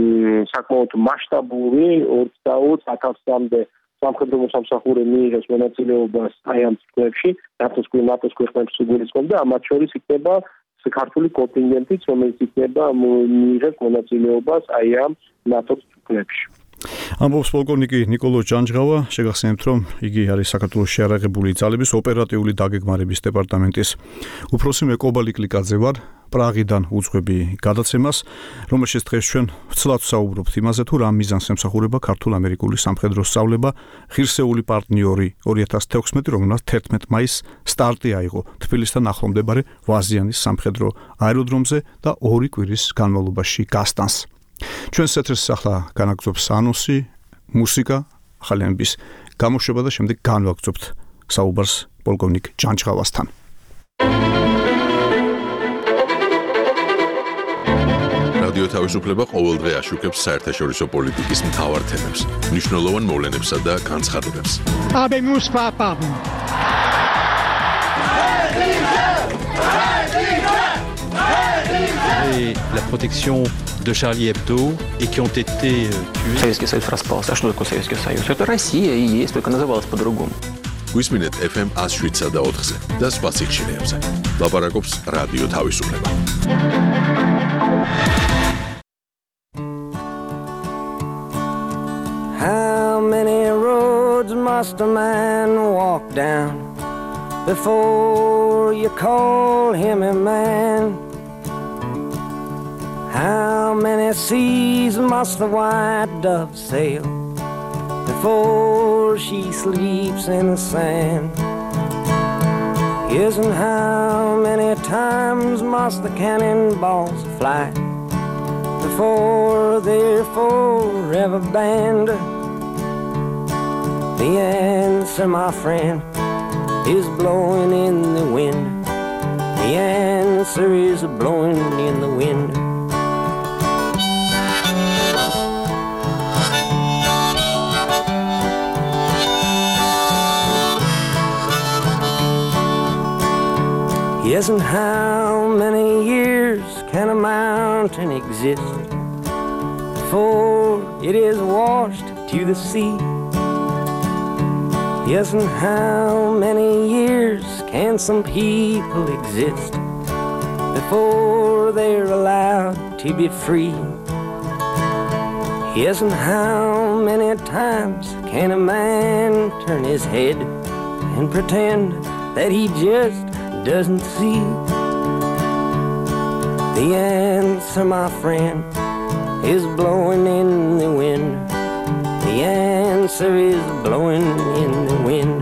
საკმაოდ მასშტაბური ოცდაოთხ ათასამდე სამხედრო მოსამსახურე მიიღებს მონაწილეობას აი ამ წრეებში, ნატოს ნატოს ქვეყნებს უგულისხმობ და ამათ შორის იქნება ქართული კონტინგენტიც, რომელიც იქნება მიიღებს მონაწილეობას აი ამ ნატოს ქვეყნებში. ამბობს პოლკოვნიკი ნიკოლოზ ჯანჯღავა, შეგახსენებთ, რომ იგი არის საქართველოს შეიარაღებული ძალების ოპერატიული დაგეგმარების დეპარტამენტის უფროსი. მე კობალი კლიკაძე ვარ, პრაღიდან უძღვები გადაცემას, რომელშიც დღეს ჩვენ ვცლად ვსაუბრობთ იმაზე, თუ რა მიზანს ემსახურება ქართულ-ამერიკული სამხედრო სწავლება. ღირსეული პარტნიორი ორი ათას თექვსმეტი, რომელმაც თერთმეტ მაისს სტარტი აიღო თბილისთან ახლომდებარე ვაზიანის სამხედრო აეროდრომზე და ორი კვირის განმავლობაში გასტანს. ჩვენს ეთერს ახლა განაგრძობს ანონსი, მუსიკა, ახალი ამბის გამოშვება და შემდეგ განვაგრძობთ საუბარს პოლკოვნიკ ჯანჯღავასთან. რადიო თავისუფლება ყოველდღე აშუქებს საერთაშორისო პოლიტიკის მთავარ თემებს, მნიშვნელოვან მოვლენებსა და განცხადებებს. Habemus papam. Et la protection de Charlie Hebdo et qui ont été tués. Советский Союз распался. А что такое Советский Союз? Это Россия и есть, только называлась по-другому. გვისმინეთ эф эм one oh seven და ოთხზე და სხვა სიხშირეებზე. ლაპარაკობს რადიო თავისუფლება. How many roads must a man walk down before you call him a man? How many seas must the white dove sail before she sleeps in the sand? Yes, and how many times must the cannonballs fly before they're forever banned? The answer, my friend, is blowing in the wind. The answer is blowing in the wind. Yes, and how many years can a mountain exist before it is washed to the sea? Yes, and how many years can some people exist before they're allowed to be free? Yes, and how many times can a man turn his head and pretend that he just doesn't see? The answer, my friend, is blowing in the wind. The answer is blowing in the wind.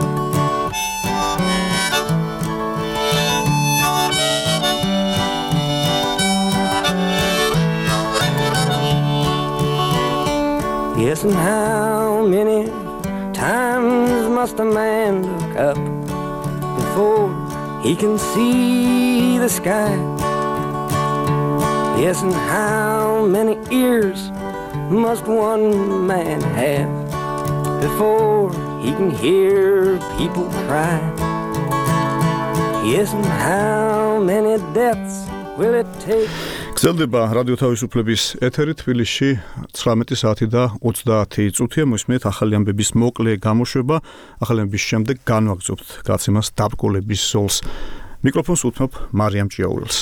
Yes, and how many times must a man look up before he can see the sky? Yes, and how many ears must one man have before he can hear people cry? Yes, and how many deaths will it take? გრძელდება რადიო თავისუფლების ეთერი თბილისში ცხრამეტი საათი და ოცდაათი წუთია მოსმენთ ახალი ამბების მოკლე გამოშვება ახალი ამბების შემდეგ განვაგრძობთ გაცემას დაბრკოლების ზოლს მიკროფონს უთმობ მარიამ ჭიაურელს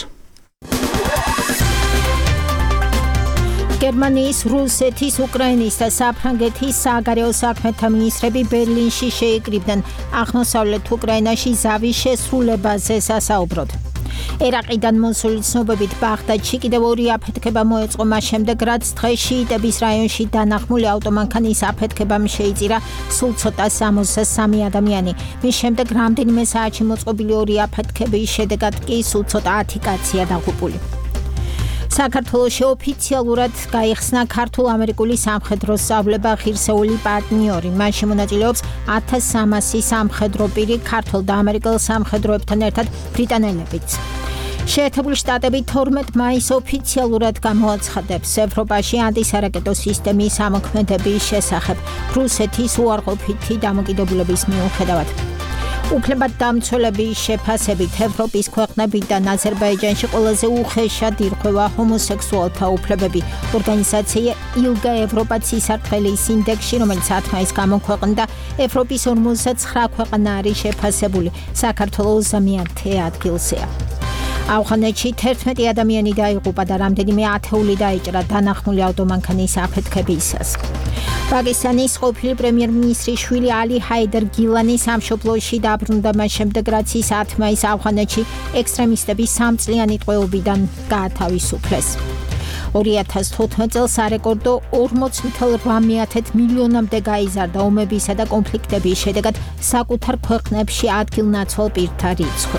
გერმანიის, რუსეთის, უკრაინის და საფრანგეთის საგარეო საქმეთა მინისტრები ბერლინში შეიკრიბნენ აღმოსავლეთ უკრაინაში ზავის შესრულებაზე სასაუბროდ. ერაყიდან მოსული ცნობებით ბაღდადში კიდევ ორი აფეთქება მოეწყო მას შემდეგ, რაც დღეს შიიტების რაიონში დანახმული ავტომანქანის აფეთქებამ შეიწირა სულ ცოტა სამოცდასამი ადამიანი. მის შემდეგ რამდენიმე საათში მოწყობილი ორი აფეთქების შედეგად კი სულ ცოტა ათი კაცია დაღუპული. საქართველოში ოფიციალურად გაიხსნა ქართულ-ამერიკული სამხედრო სწავლება ღირსეული პარტნიორი. მან შემონაწილეობს ათას სამასი სამხედრო პირი ქართულ და ამერიკელ სამხედროებთან ერთად ბრიტანელებიც. შეერთებული შტატები თორმეტ მაისს ოფიციალურად გამოაცხადებს ევროპაში ანტისარაკეტო სისტემის ამოქმედების შესახებ რუსეთის უარყოფითი დამოკიდებულების მიუხედავად. უფლებადამცველების შეფასებით ევროპის ქვეყნებიდან აზერბაიჯანში ყველაზე უხეშად ირღვევა ჰომოსექსუალთა უფლებები. ორგანიზაცია ილგა ევროპა სისარტყელის ინდექსში, რომელიც ათ მაისს გამოქვეყნდა, ევროპის ორმოცდაცხრა ქვეყანა არის შეფასებული. საქართველოს ოცდამეათე ადგილზეა. ავღანეთში თერთმეტი ადამიანი დაიღუპა და რამდენიმე ათეული დაიჭრა დანახმული ავტომანქანის აფეთქებისას. პაკისტანის ყოფილი პრემიერ-მინისტრის შვილი ალი ჰაიდარ გილანი სამშობლოში დაბრუნდა მას შემდეგ, რაც ის ათ მაისს ავღანეთში ექსტრემისტების სამწლიანი ტყვეობიდან გაათავისუფლეს. ორი ათას თოთხმეტ წელს სარეკორდო ორმოც ათას რვამეათე მილიონამდე გაიზარდა ომებისა და კონფლიქტების შედეგად საკუთარ ქვეყნებში ადგილნაცვალ პირთა რიცხვი.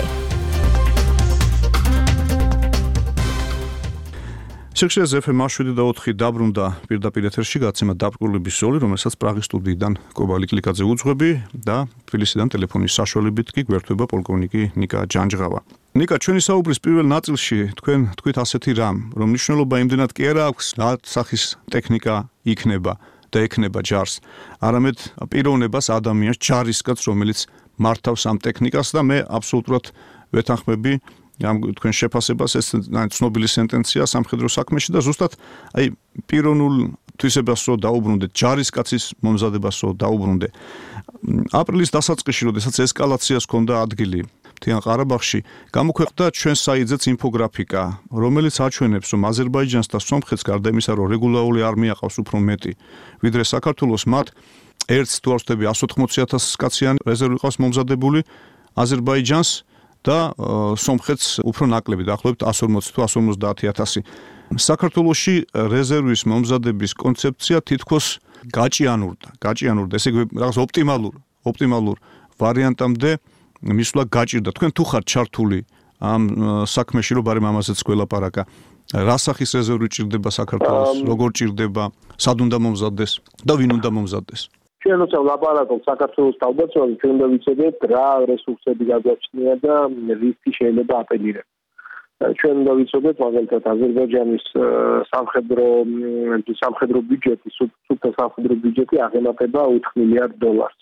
სიხშეზე ეფ ემ შვიდი და ოთხი დაბრუნდა პირდაპირ ეთერში გაცემა დაბრკოლების ზოლი, რომელსაც პრაღის სტუდიიდან კობალი კლიკაძე უძღვები და თბილისიდან ტელეფონის საშუალებით კი გვერდება პოლკოვნიკი ნიკა ჯანჯღავა. ნიკა, ჩვენი საუბრის პირველ ნაწილში თქვენ თქვით ასეთი რამ, რომ მნიშვნელობა იმდენად კი არ აქვს, რა სახის ტექნიკა იქნება და ექნება ჯარს, არამედ პიროვნებას ადამიანს ჯარისკაც, რომელიც მართავს ამ ტექნიკას და მე აბსოლუტურად ვეთანხმები ამ თქვენ შეფასებას ეს ცნობილი სენტენცია სამხედრო საქმეში და ზუსტად აი პიროვნულ თვისებას რო დაუბრუნდეთ ჯარისკაცის მომზადებას რო დაუბრუნდე აპრილის დასაწყისში როდესაც ესკალაციას ჰქონდა ადგილი მთიან ყარაბაღში გამოქვეყნდა ჩვენს საიტზეც ინფოგრაფიკა რომელიც აჩვენებს რომ აზერბაიჯანს და სომხეთს გარდა იმისა რომ რეგულარული არმია ყავს უფრო მეტი ვიდრე საქართველოს მათ ერთს თუ არ ვთქვი εκατს ოთხმოცი ათასი კაციანი რეზერვი ყავს მომზადებული აზერბაიჯანს და სომხეთს უფრო ნაკლები დაახლოებით εκατს ორმოცი თუ εκατს ორმოცდაათი ათასი. საქართველოში რეზერვის მომზადების კონცეფცია თითქოს გაჭიანურდა, გაჭიანურდა, ესე იგი რაღაც ოპტიმალურ, ოპტიმალურ ვარიანტამდე მისვლა გაჭირდა. თქვენ თუ ხართ ჩართული ამ საქმეში, რომ ბარემ ამაზეც გველაპარაკა, რა სახის რეზერვი ჭირდება საქართველოს, როგორ ჭირდება, სად უნდა მომზადდეს და ვინ უნდა მომზადდეს? ჩვენ როცა ვლაპარაკობთ საქართველოს თავდაცვაზე, ჩვენ უნდა ვიცოდეთ რა რესურსები გაგვაჩნია და რითი შეიძლება აპელირება. ჩვენ უნდა ვიცოდეთ მაგალითად აზერბაიჯანის სამხედრო სამხედრო ბიუჯეტი, სუფთა სამხედრო ბიუჯეტი აღემატება ოთხ მილიარდ დოლარს.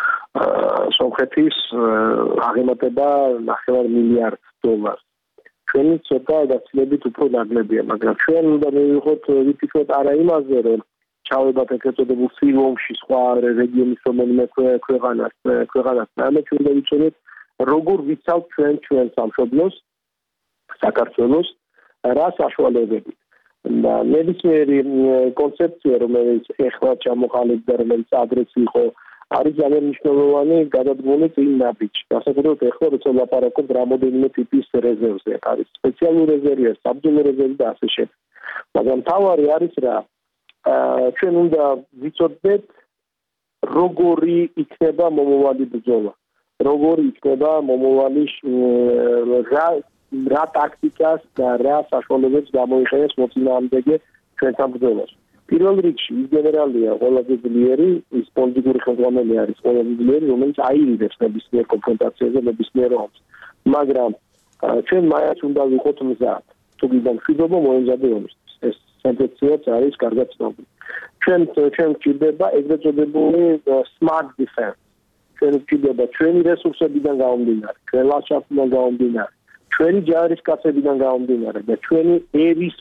სომხეთის აღემატება ნახევარ მილიარდ დოლარს. ჩვენი ცოტა გაცილებით უფრო ნაკლებია, მაგრამ ჩვენ უნდა მივიღოთ ვიფიქროთ არა იმაზე, რომ ჩავებათ ეგრეთ წოდებულ სილომში სხვა რეგიონის რომელიმე ქვეყანას ქვეყანას ამეთ ჩვენ უნდა ვიცოდეთ როგორ ვიცავთ ჩვენ ჩვენ სამშობლოს საქართველოს რა საშუალებებით და ნებისმიერი კონცეფცია რომელიც ეხლა ჩამოყალიბდა რომელიც ადრეც იყო არის ძალიან მნიშვნელოვანი გადადგმული წინ ნაბიჯი განსაკუთრებით ეხლა როცა ვლაპარაკობთ რამოდენიმე ტიპის რეზერვზე არის სპეციალური რეზერვი საბრძოლო რეზერვი და ასე შემდეგ მაგრამ თავარი არის რა ჩვენ უნდა ვიცოდეთ როგორი იქნება მომავალი ბრძოლა როგორი იქნება მომავალი რა რა ტაქტიკას და რა საშუალებებს გამოიყენებს მოწინააღმდეგე ჩვენთან ბრძოლაში პირველ რიგში ის გენერალია ყველაზე ძლიერი ის პოლიტიკური ხელმძღვანელი არის ყველაზე ძლიერი რომელიც აირიდებს ნებისმიერ კონფრონტაციაზე ნებისმიერ ომს მაგრამ ჩვენ მაინც უნდა ვიყოთ მზად თუგიდან მშვიდობა მოემზადე ომისთვის. ეს სენტენციაც არის კარგად ცნობილი. ჩვენ ჩვენ გვჭირდება ეგრეთ წოდებული smart defense. ჩვენ გვჭირდება ჩვენი რესურსებიდან გამომდინარე, ჩვენ ლანდშაფტიდან გამომდინარე, ჩვენი ჯარისკაცებიდან გამომდინარე და ჩვენი ერის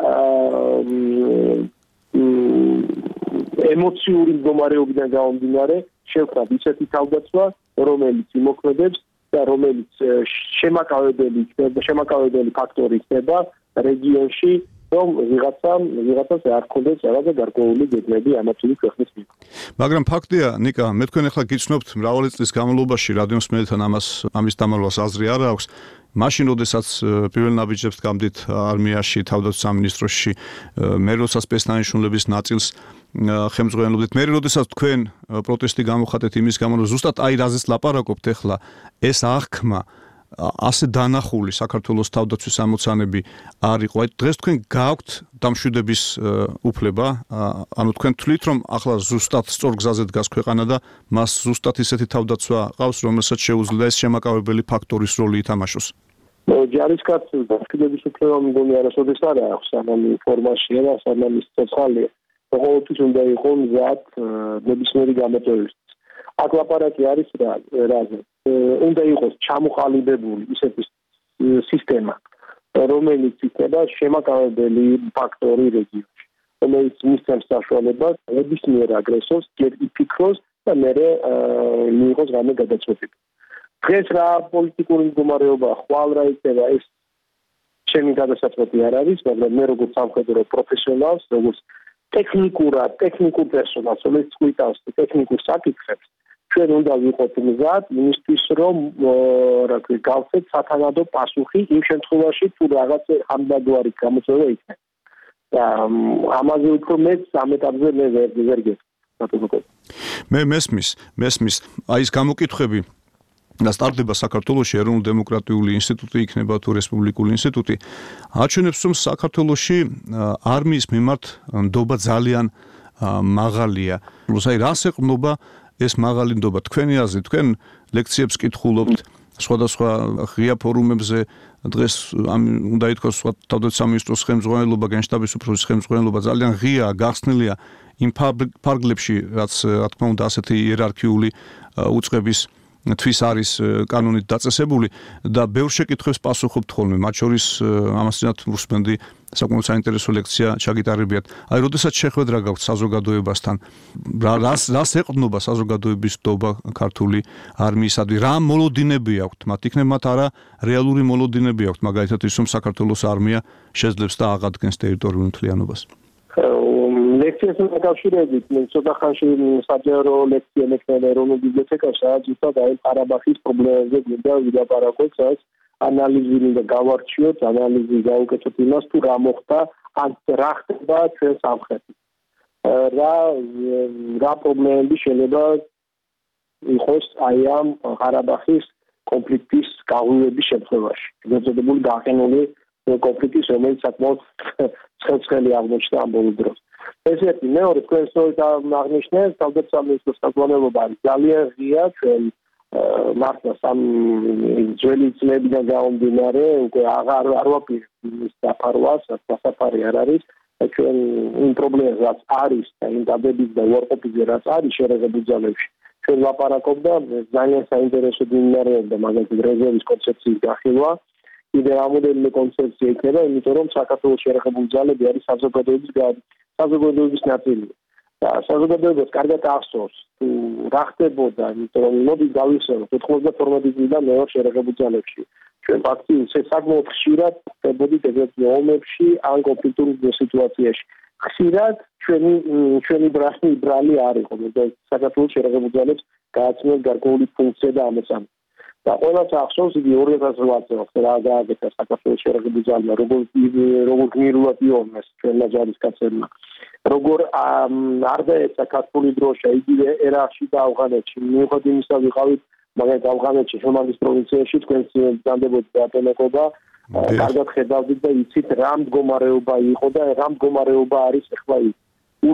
ემოციური მდგომარეობიდან გამომდინარე შევქმნათ ისეთი თავდაცვა, რომელიც იმოქმედებს და რომელიც შემაკავებელი იქნება, შემაკავებელი ფაქტორი იქნება რეგიონში, რომ ვიღაცამ ვიღაცას არ ქონდეს რაღაცა გარკვეული გეგმები ამათული ქვეყნის მიმართ. მაგრამ ფაქტია, ნიკა, მე თქვენ ახლა გიცნობთ მრავალი წლის განმავლობაში რადიოს მედთან ამას ამის დამალვას აზრი არ აქვს. მაშინ, როდესაც პირველ ნაბიჯებს გამდით არმიაში, თავდაცვის სამინისტროში, მე როცა სპეცდანიშნულების ნაწილს ხელმძღვანელობდით, მე როდესაც თქვენ პროტესტი გამოხატეთ იმის გამო, რომ ზუსტად აი რაზეც ლაპარაკობთ ახლა, ეს აღქმა ასე დანახული საქართველოს თავდაცვის ამოცანები არ იყო. აი დღეს თქვენ გააქვთ დამშვიდების უფლება, ანუ თქვენ თვლით, რომ ახლა ზუსტად სწორ გზაზე დგას ქვეყანა და მას ზუსტად ისეთი თავდაცვა ყავს, რომელსაც შეუძლია ეს შემაკავებელი ფაქტორის როლი ითამაშოს. ჯარისკაცის დამშვიდების უფლება მგონი არასოდეს არ აქვს, სანამ ინფორმაცია და სანამ ის ცოცხალია. ყოველთვის უნდა იყო მზად ნებისმიერი გამოწვევისთვის. აქ ლაპარაკი არის რაზე? უნდა იყოს ჩამოყალიბებული ისეთი სისტემა, რომელიც იქნება შემაკავებელი ფაქტორი რეგიონში, რომელიც მისცემს საშუალებას ნებისმიერ აგრესორს ჯერ იფიქროს და მერე მიიღოს რამე გადაწყვეტილება. დღეს რა პოლიტიკური მდგომარეობა ხვალ რა იქნება, ეს ჩემი გადასაწყვეტი არ არის, მაგრამ მე როგორც სამხედრო პროფესიონალს, როგორც ტექნიკურად, ტექნიკურ პერსონალს, რომელიც წვითავს ტექნიკურ საკითხებს, ჩვენ უნდა ვიყოთ მზად იმისთვის, რომ რა ქვია, გავცეთ სათანადო პასუხი იმ შემთხვევაში, თუ რაღაც ამდაგوارი გამოწვევა იქნება. და ამაზე უფრო მეც ამ ეტაპზე მე ვერ გეტყვი. მე მესმის, მესმის, აი ეს გამოკითხვები და სტარტდება საქართველოში ეროვნულ დემოკრატიული ინსტიტუტი იქნება თუ რესპუბლიკური ინსტიტუტი, აჩვენებს, რომ საქართველოში არმიის მიმართ ნდობა ძალიან მაღალია. აი რას ეყრდნობა ეს მაღალი ნდობა? თქვენი აზრით, თქვენ ლექციებს კითხულობთ სხვადასხვა ღია ფორუმებზე, დღეს უნდა ითქვას თავდაცვის სამინისტროს ხელმძღვანელობა, გენშტაბის უფროსის ხელმძღვანელობა ძალიან ღიაა, გახსნილია იმ ფარგლებში, რაც რა თქმა უნდა ასეთი იერარქიული უწყების თვის არის კანონით დაწესებული და ბევრ შეკითხვებს პასუხობთ ხოლმე, მათ შორის ამასთანავე რუსმენდი საკმაოდ საინტერესო ლექცია ჩაგიტარებიათ. აი, როდესაც შეხვედრა გაქვთ საზოგადოებასთან, რას რას ეყრდნობა საზოგადოების ნდობა ქართული არმიისადმი, რა მოლოდინები აქვთ მათ? იქნებ მათ არა რეალური მოლოდინები აქვთ, მაგალითად ის, რომ საქართველოს არმია შეძლებს და აღადგენს ტერიტორიულ მთლიანობას. ლექციას მოკავშირებით, მე ცოტა ხანში საჯარო ლექცია მექნება ეროვნულ ბიბლიოთეკაში, სადაც ზუსტად აი ყარაბაღის პრობლემებზე მინდა ვილაპარაკოთ, სადაც ანალიზი მინდა გავარჩიოთ, ანალიზი გავუკეთოთ იმას, თუ რა მოხდა, ან რა ხდება ჩვენ სამხრეთით. რა რა პრობლემები შეიძლება იყოს აი ამ ყარაბაღის კონფლიქტის გაღვივების შემთხვევაში. გეძებებული გაყენული კონფლიქტის, რომელიც საკმაოდ ცხელცხელი აღმოჩნდა ამ ბოლო დროს. ესეთი მეორე თქვენ სწორედ აღნიშნეთ, თავდაცვის სამინისტროს ხელმძღვანელობა არის ძალიან ღია, ჩვენ მართლა სამ ძველი წლებიდან გამომდინარე, უკვე აღარ არ ვაპირებთ ის დაფარვას, დასაფარი არ არის. ჩვენ იმ პრობლემას რაც არის და იმ დაბების და უარყოფითზე რაც არის შერეღებულ ძალებში, ჩვენ ლაპარაკობდა ძალიან საინტერესო დინარევდა მაგალითად რეზერვის კონცეფციის გახილვა. კიდე რამოდენიმე კონცეფცია იქნება, იმიტომ რომ საქართველოს შერეღებული ძალები არის საზოგადოების საზოგადოების ნაწილი. და საზოგადოებას კარგად ახსოვს, თუ რა ხდებოდა, იმიტომ რომ მოდით გავიხსენოთ ოთხმოცდათორმეტი წლიდან მე ვარ შერეღებულ ძალებში. ჩვენ ფაქტიურად საკმაოდ ხშირად ხდებოდით ეგრეთ ომებში ან კონფლიქტურ სიტუაციაში. ხშირად ჩვენი ჩვენი ბრალი ბრალი არ იყო, და საქართველოს შერეღებულ ძალებს გააცნოთ გარკვეული ფუნქცია და ამოცანა. და ყველას ახსოვს იგი ორი ათას რვა წელს რა გააკეთა საქართველოს შერეღებულ ძალებმა, როგორ როგორ გმირულად იომეს ჩვენმა ჯარისკაცებმა. როგორ არ დაეცა ქართული დროშა იგივე ერაყში და ავღანეთში. მიუხედავად იმისა, ვიყავით მაგალითად ავღანეთში, ჰელმანდის პროვინციაში, თქვენს დანდებოდით დატენეკობა, კარგად ხედავდით და იცით რა მდგომარეობა იყო და რა მდგომარეობა არის ახლა ის.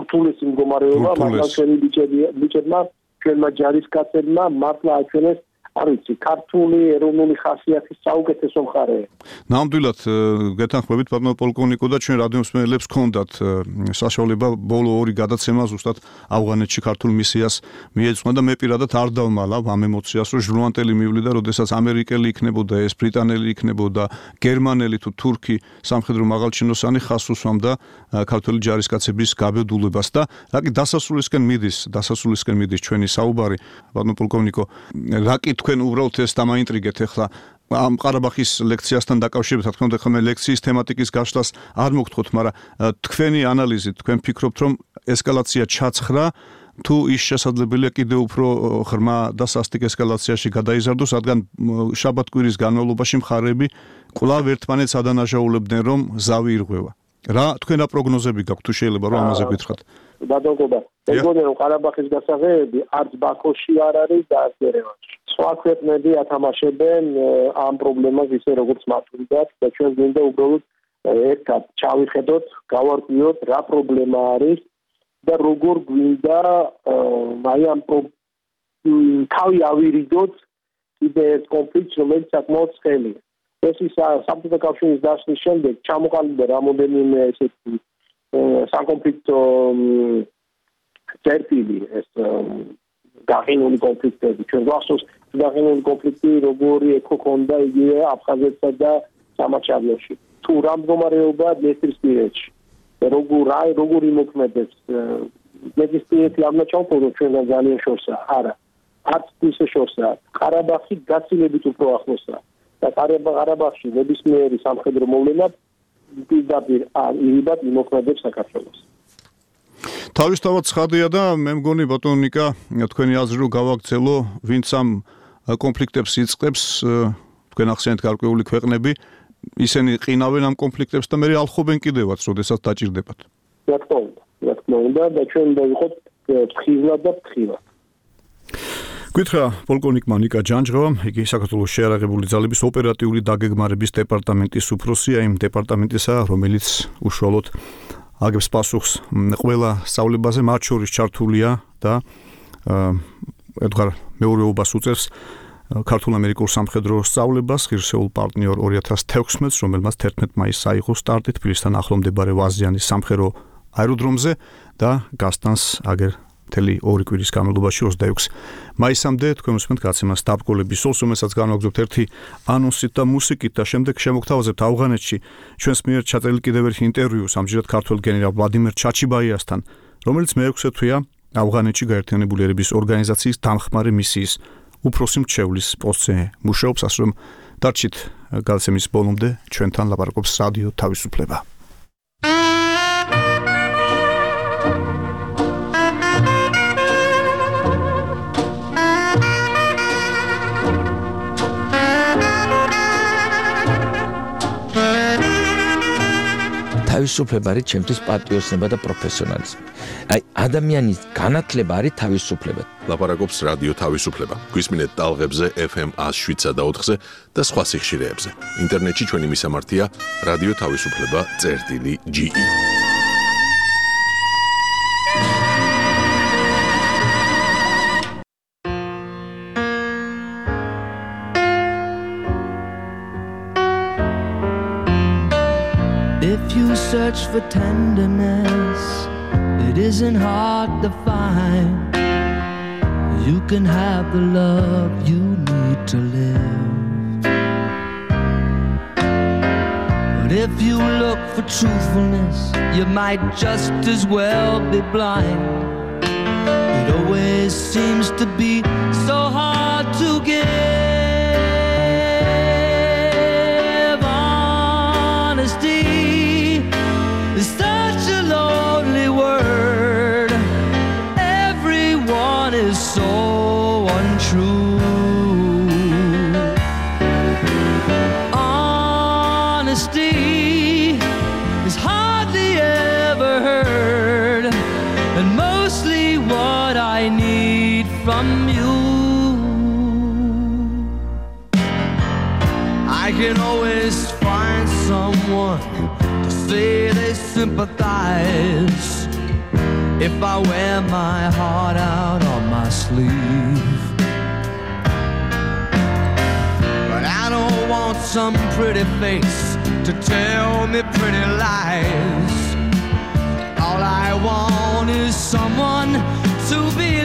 ურთულესი მდგომარეობა, მაგრამ ჩვენი ბიჭებმა, ჩვენმა ჯარისკაცებმა მართლა აჩვენეს არ ვიცი, ქართული ეროვნული ხასიათის საუკეთესო მხარეა. ნამდვილად გეთანხმებით ბატონო პოლკოვნიკო და ჩვენ რადიო მსმენელებს გქონდათ საშუალება ბოლო ორი გადაცემა ზუსტად ავღანეთში ქართულ მისიას მიეძღვნა და მე პირადად არ დავმალავ ამ ემოციას, რომ ჟლუანტელი მივლიდა, როდესაც ამერიკელი იქნებოდა, ეს ბრიტანელი იქნებოდა, გერმანელი თუ თურქი სამხედრო მაღალჩინოსანი ხას უსვამდა ქართული ჯარისკაცების გაბედულებას და რაკი დასასრულისკენ მიდის, დასასრულისკენ მიდის ჩვენი საუბარი, ბატონო პოლკოვნიკო, რაკი თქვენ უბრალოდ ეს დამაინტრიგეთ ახლა ამ ყარაბაღის ლექციასთან დაკავშირებით, რა თქმა უნდა, ხომ ლექციის თემატიკის გაშლას არ მოგთხოვთ, მაგრამ თქვენი ანალიზით, თქვენ ფიქრობთ, რომ ესკალაცია ჩაცხრა, თუ ის შესაძლებელია კიდევ უფრო ღრმა და სასტიკ ესკალაციაში გადაიზარდოს, რადგან შაბათ-კვირის განმავლობაში მხარეები კვლავ ერთმანეთს ადანაშაულებდნენ, რომ ზავი ირღვევა. რა თქვენა პროგნოზები გაქვთ, თუ შეიძლება რომ ამაზე გითხრათ? ბატონო, მეგონი რომ ყარაბაღის გასაღებები არც ბაქოში არ არის და არც ერევანში. სხვა ქვეყნები ათამაშებენ ამ პრობლემას ისე როგორც მათვრიდათ და ჩვენ გვინდა უბრალოდ ერთად ჩავიხედოთ, გავარკვიოთ რა პრობლემა არის და როგორ გვინდა აი ამ თავი ავირიდოთ კიდე ერთ კონფლიქტს, რომელიც საკმაოდ ცხელია. ეს ის საბჭოთა კავშირის დაშლის შემდეგ ჩამოყალიბდა რამოდენიმე ესეთი საკონფლიქტო წერტილი, ეს გაღინული კონფლიქტები. ჩვენ გვახსოვს გაღინული კონფლიქტი როგორი ექოქონდა იგივე აფხაზეთსა და სამაჩაბლოში. თუ რა მდგომარეობა დნესტრისპირეთში. როგორ აი როგორ იმოქმედებს დნესტრისპირეთი არ ჩავფორდო ჩვენგან ძალიან შორსა. არა. არც ისე შორსა. ყარაბაღი გაცილებით უფრო ახლოსაა. და ყარაბაღში ნებისმიერი სამხედრო მოვლენა პირდაპირ ირიბად იმოქმედებს საქართველოს. თავისთავად ცხადია და მე მგონი ბატონო ნიკა, თქვენი აზრი რომ გავაგრძელო, ვინც ამ კონფლიქტებს იწყებს, თქვენ ახსენეთ გარკვეული ქვეყნები, ისინი ყინავენ ამ კონფლიქტებს და მე ალხობენ კიდევაც, როდესაც დაჭირდებათ. რა თქმა უნდა, რა თქმა უნდა და ჩვენ დავიყოთ ფხივლად და ფხილად. გითხრა პოლკოვნიკმა ნიკა ჯანჯღავა, იგი საქართველოს შეიარაღებული ძალების ოპერატიული დაგეგმარების დეპარტამენტის უფროსია, იმ დეპარტამენტისა, რომელიც უშუალოდ აგებს პასუხს ყველა სწავლებაზე, მათ შორის ჩართულია და ედგარ მეორეობას უწევს ქართულ-ამერიკულ სამხედრო სწავლებას ღირსეულ პარტნიორ ორი ათას თექვსმეტს, რომელმაც თერთმეტი მაისს აიღო სტარტი თბილისთან ახლო მდებარე ვაზიანის სამხედრო აეროდრომზე და გასტანს აგერ მთელი ორი კვირის განმავლობაში ოცდაექვსი მაისამდე თქვენ უსმენთ გაცემას დაბრკოლების სოლს, რომელსაც განვაგრძობთ ერთი ანონსით და მუსიკით და შემდეგ შემოგთავაზებთ ავღანეთში ჩვენს მიერ ჩაწერილ კიდევ ერთ ინტერვიუს ამჯერად ქართველ გენერალ ვლადიმერ ჩაჩიბაიასთან, რომელიც მეექვსე თვეა ავღანეთში გაერთიანებული ერების ორგანიზაციის დამხმარე მისიის უფროსი მრჩევლის პოსტზე მუშაობს, ასე რომ დარჩით გაცემის ბოლომდე ჩვენთან ლაპარაკობს რადიო თავისუფლება. თავისუფლება არის ჩემთვის პატრიოტიზმი და პროფესიონალიზმი. აი ადამიანის განათლება არის თავისუფლება. ლაპარაკობს რადიო თავისუფლება. გვისმინეთ ტალღებზე ეფ ემ one oh seven და ოთხზე და სხვა სიხშირეებზე. ინტერნეტში ჩვენი მისამართია რადიო თავისუფლება წერტილი ჯი ი. If you search for tenderness, it isn't hard to find. You can have the love you need to live. But if you look for truthfulness, you might just as well be blind. It always seems to be so hard to give. Honesty is such a lonely word. Everyone is so untrue. Honesty is hardly ever heard, and mostly what I need from you. I can always find someone to say they sympathize if I wear my heart out on my sleeve. don't want some pretty face to tell me pretty lies. All I want is someone to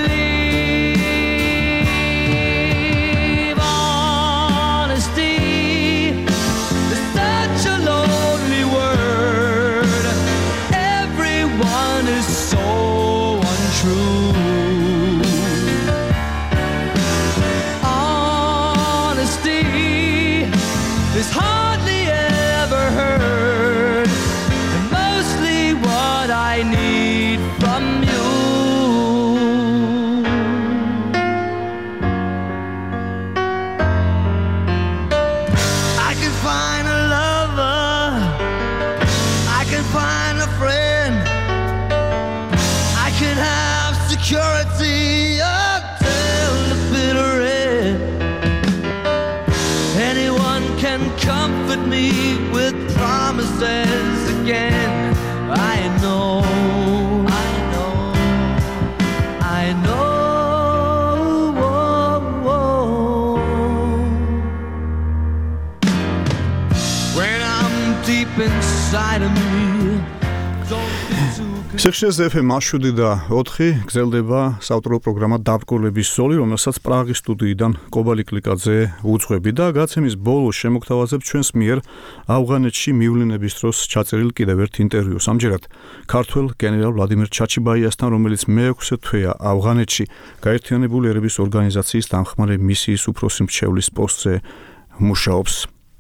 believe. Honesty is such a lonely word. Everyone is so untrue. Honesty is hardly ever heard, and mostly what I need from you. I can find a lover, I can find a friend, I can have security until the bitter end. Anyone can comfort me with promises again. I know, I know, I know. When I'm deep inside of me. სიხშირეზე ეფ ემ შვიდი და ოთხი გრძელდება საავტორო პროგრამა დაბრკოლების სოლი, რომელსაც პრაღის სტუდიიდან კობალი კლიკაძე უძღვები და გაცემის ბოლოს შემოგთავაზებ ჩვენს მიერ ავღანეთში მივლინების დროს ჩაწერილ კიდევ ერთ ინტერვიუს. ამჯერად ქართველ გენერალ ვლადიმერ ჩაჩიბაიასთან, რომელიც მეექვსე თვეა ავღანეთში გაერთიანებული ერების ორგანიზაციის დამხმარე მისიის უფროსი მრჩევლის პოსტზე მუშაობს.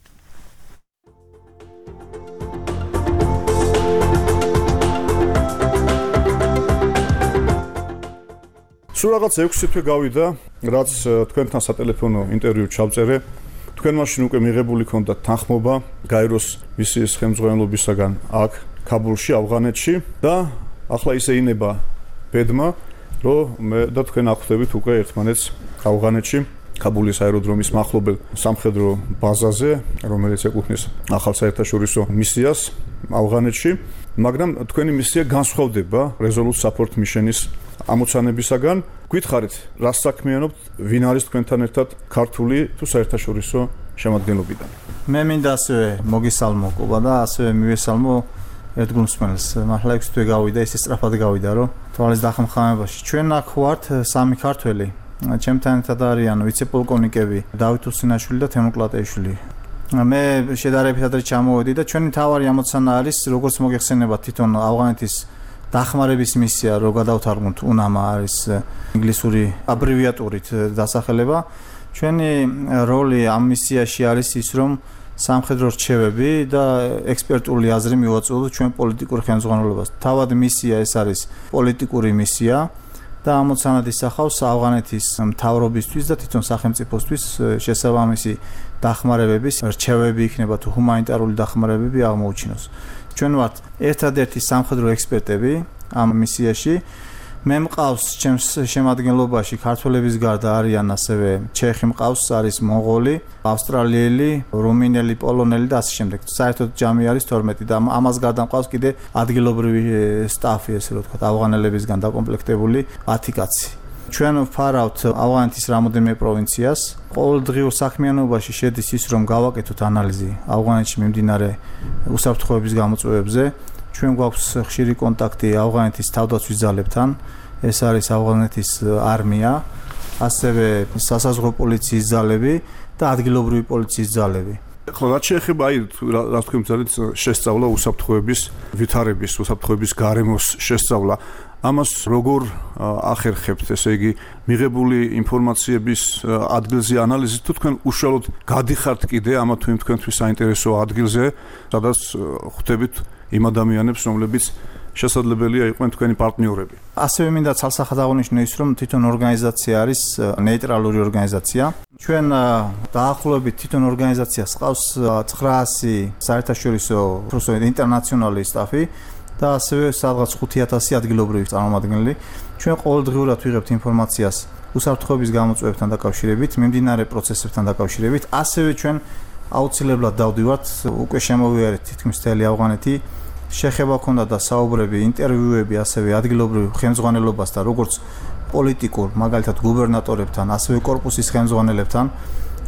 სულ რაღაც ექვსი თვე გავიდა, რაც თქვენთან სატელეფონო ინტერვიუ ჩავწერე. თქვენ მაშინ უკვე მიღებული ქონდათ თანხმობა გაეროს მისიის ხელმძღვანელობისაგან აქ ქაბულში, ავღანეთში და ახლა ისე ინება ბედმა, რომ მე და თქვენ ახვდებით უკვე ერთმანეთს ავღანეთში, ქაბულის აეროდრომის მახლობელ სამხედრო ბაზაზე, რომელიც ეკუთვნის ახალ საერთაშორისო მისიას ავღანეთში, მაგრამ თქვენი მისია განსხვავდება Resolute Support Mission-ის ამოცანებისაგან. გითხარით, რა საქმიანობთ, ვინ არის თქვენთან ერთად ქართული თუ საერთაშორისო შემადგენლობიდან? მე მინდა ასევე მოგესალმო კობა და ასევე მივესალმო ერთგულსმენელს. მართლა ექვსი თვე გავიდა, ისე სწრაფად გავიდა, რომ თვალის დახმამებაში. ჩვენ აქ ვართ სამი ქართველი. ჩემთან ერთად არიან ვიცე-პოლკოვნიკები დავით უსინაშვილი და თემოკლატეიშვილი. მე შედარებით ადრე ჩამოვედი და ჩვენი თავარი ამოცანა არის, როგორც მოგეხსენებათ, თვითონ ავღანეთის დახმარების მისია, რო გადავთარგმნოთ უნამა არის ინგლისური აბრევიატურით დასახელება. ჩვენი როლი ამ მისიაში არის ის, რომ სამხედრო რჩევები და ექსპერტული აზრი მივაწვდოთ ჩვენ პოლიტიკურ ხელმძღვანელობას. თავად მისია ეს არის პოლიტიკური მისია და ამოცანად ისახავს ავღანეთის მთავრობისთვის და თვითონ სახელმწიფოსთვის შესაბამისი დახმარებების რჩევები იქნება თუ ჰუმანიტარული დახმარებები აღმოუჩინოს. ჩვენ ვართ ერთადერთი სამხედრო ექსპერტები ამ მისიაში. მე მყავს ჩემს შემადგენლობაში ქართველების გარდა არიან ასევე ჩეხი მყავს, არის მონღოლი, ავსტრალიელი, რუმინელი, პოლონელი და ასე შემდეგ. საერთოდ ჯამი არის თორმეტი და ამას გარდა მყავს კიდე ადგილობრივი სტაფი, ესე რომ ვთქვათ, ავღანელებისგან დაკომპლექტებული ათი კაცი. ჩვენ ვფარავთ ავღანეთის რამოდენიმე პროვინციას. ყოველდღიურ საქმიანობაში შედის ის, რომ გავაკეთოთ ანალიზი ავღანეთში მიმდინარე უსაფრთხოების გამოწვევებზე. ჩვენ გვაქვს ხშირი კონტაქტი ავღანეთის თავდაცვის ძალებთან. ეს არის ავღანეთის არმია, ასევე სასაზღვრო პოლიციის ძალები და ადგილობრივი პოლიციის ძალები. ხო, რაც შეეხება აი რა თქვენ ძალით შესწავლა უსაფრთხოების ვითარების, უსაფრთხოების გარემოს შესწავლა. ამას როგორ ახერხებთ, ესე იგი, მიღებული ინფორმაციების ადგილზე ანალიზით თუ თქვენ უშუალოდ გადიხართ კიდე ამა თუ იმ თქვენთვის საინტერესო ადგილზე, სადაც ხვდებით იმ ადამიანებს, რომლებიც შესაძლებელია იყვნენ თქვენი პარტნიორები. ასევე მინდა ცალსახად აღნიშნო ის, რომ თვითონ ორგანიზაცია არის ნეიტრალური ორგანიზაცია. ჩვენ დაახლოებით თვითონ ორგანიზაციას ყავს ცხრაასი საერთაშორისო ინტერნაციონალური სტაფი და ასევე სადღაც ხუთი ათასი ადგილობრივი წარმომადგენელი. ჩვენ ყოველდღიურად ვიღებთ ინფორმაციას უსაფრთხოების გამოწვევებთან დაკავშირებით, მიმდინარე პროცესებთან დაკავშირებით. ასევე ჩვენ აუცილებლად დავდივართ უკვე შემოვიარეთ თითქმის მთელი ავღანეთი. შეხება ქონდა და საუბრები, ინტერვიუები ასევე ადგილობრივ ხელმძღვანელობასთან, როგორც პოლიტიკურ, მაგალითად გუბერნატორებთან, ასევე კორპუსის ხელმძღვანელებთან.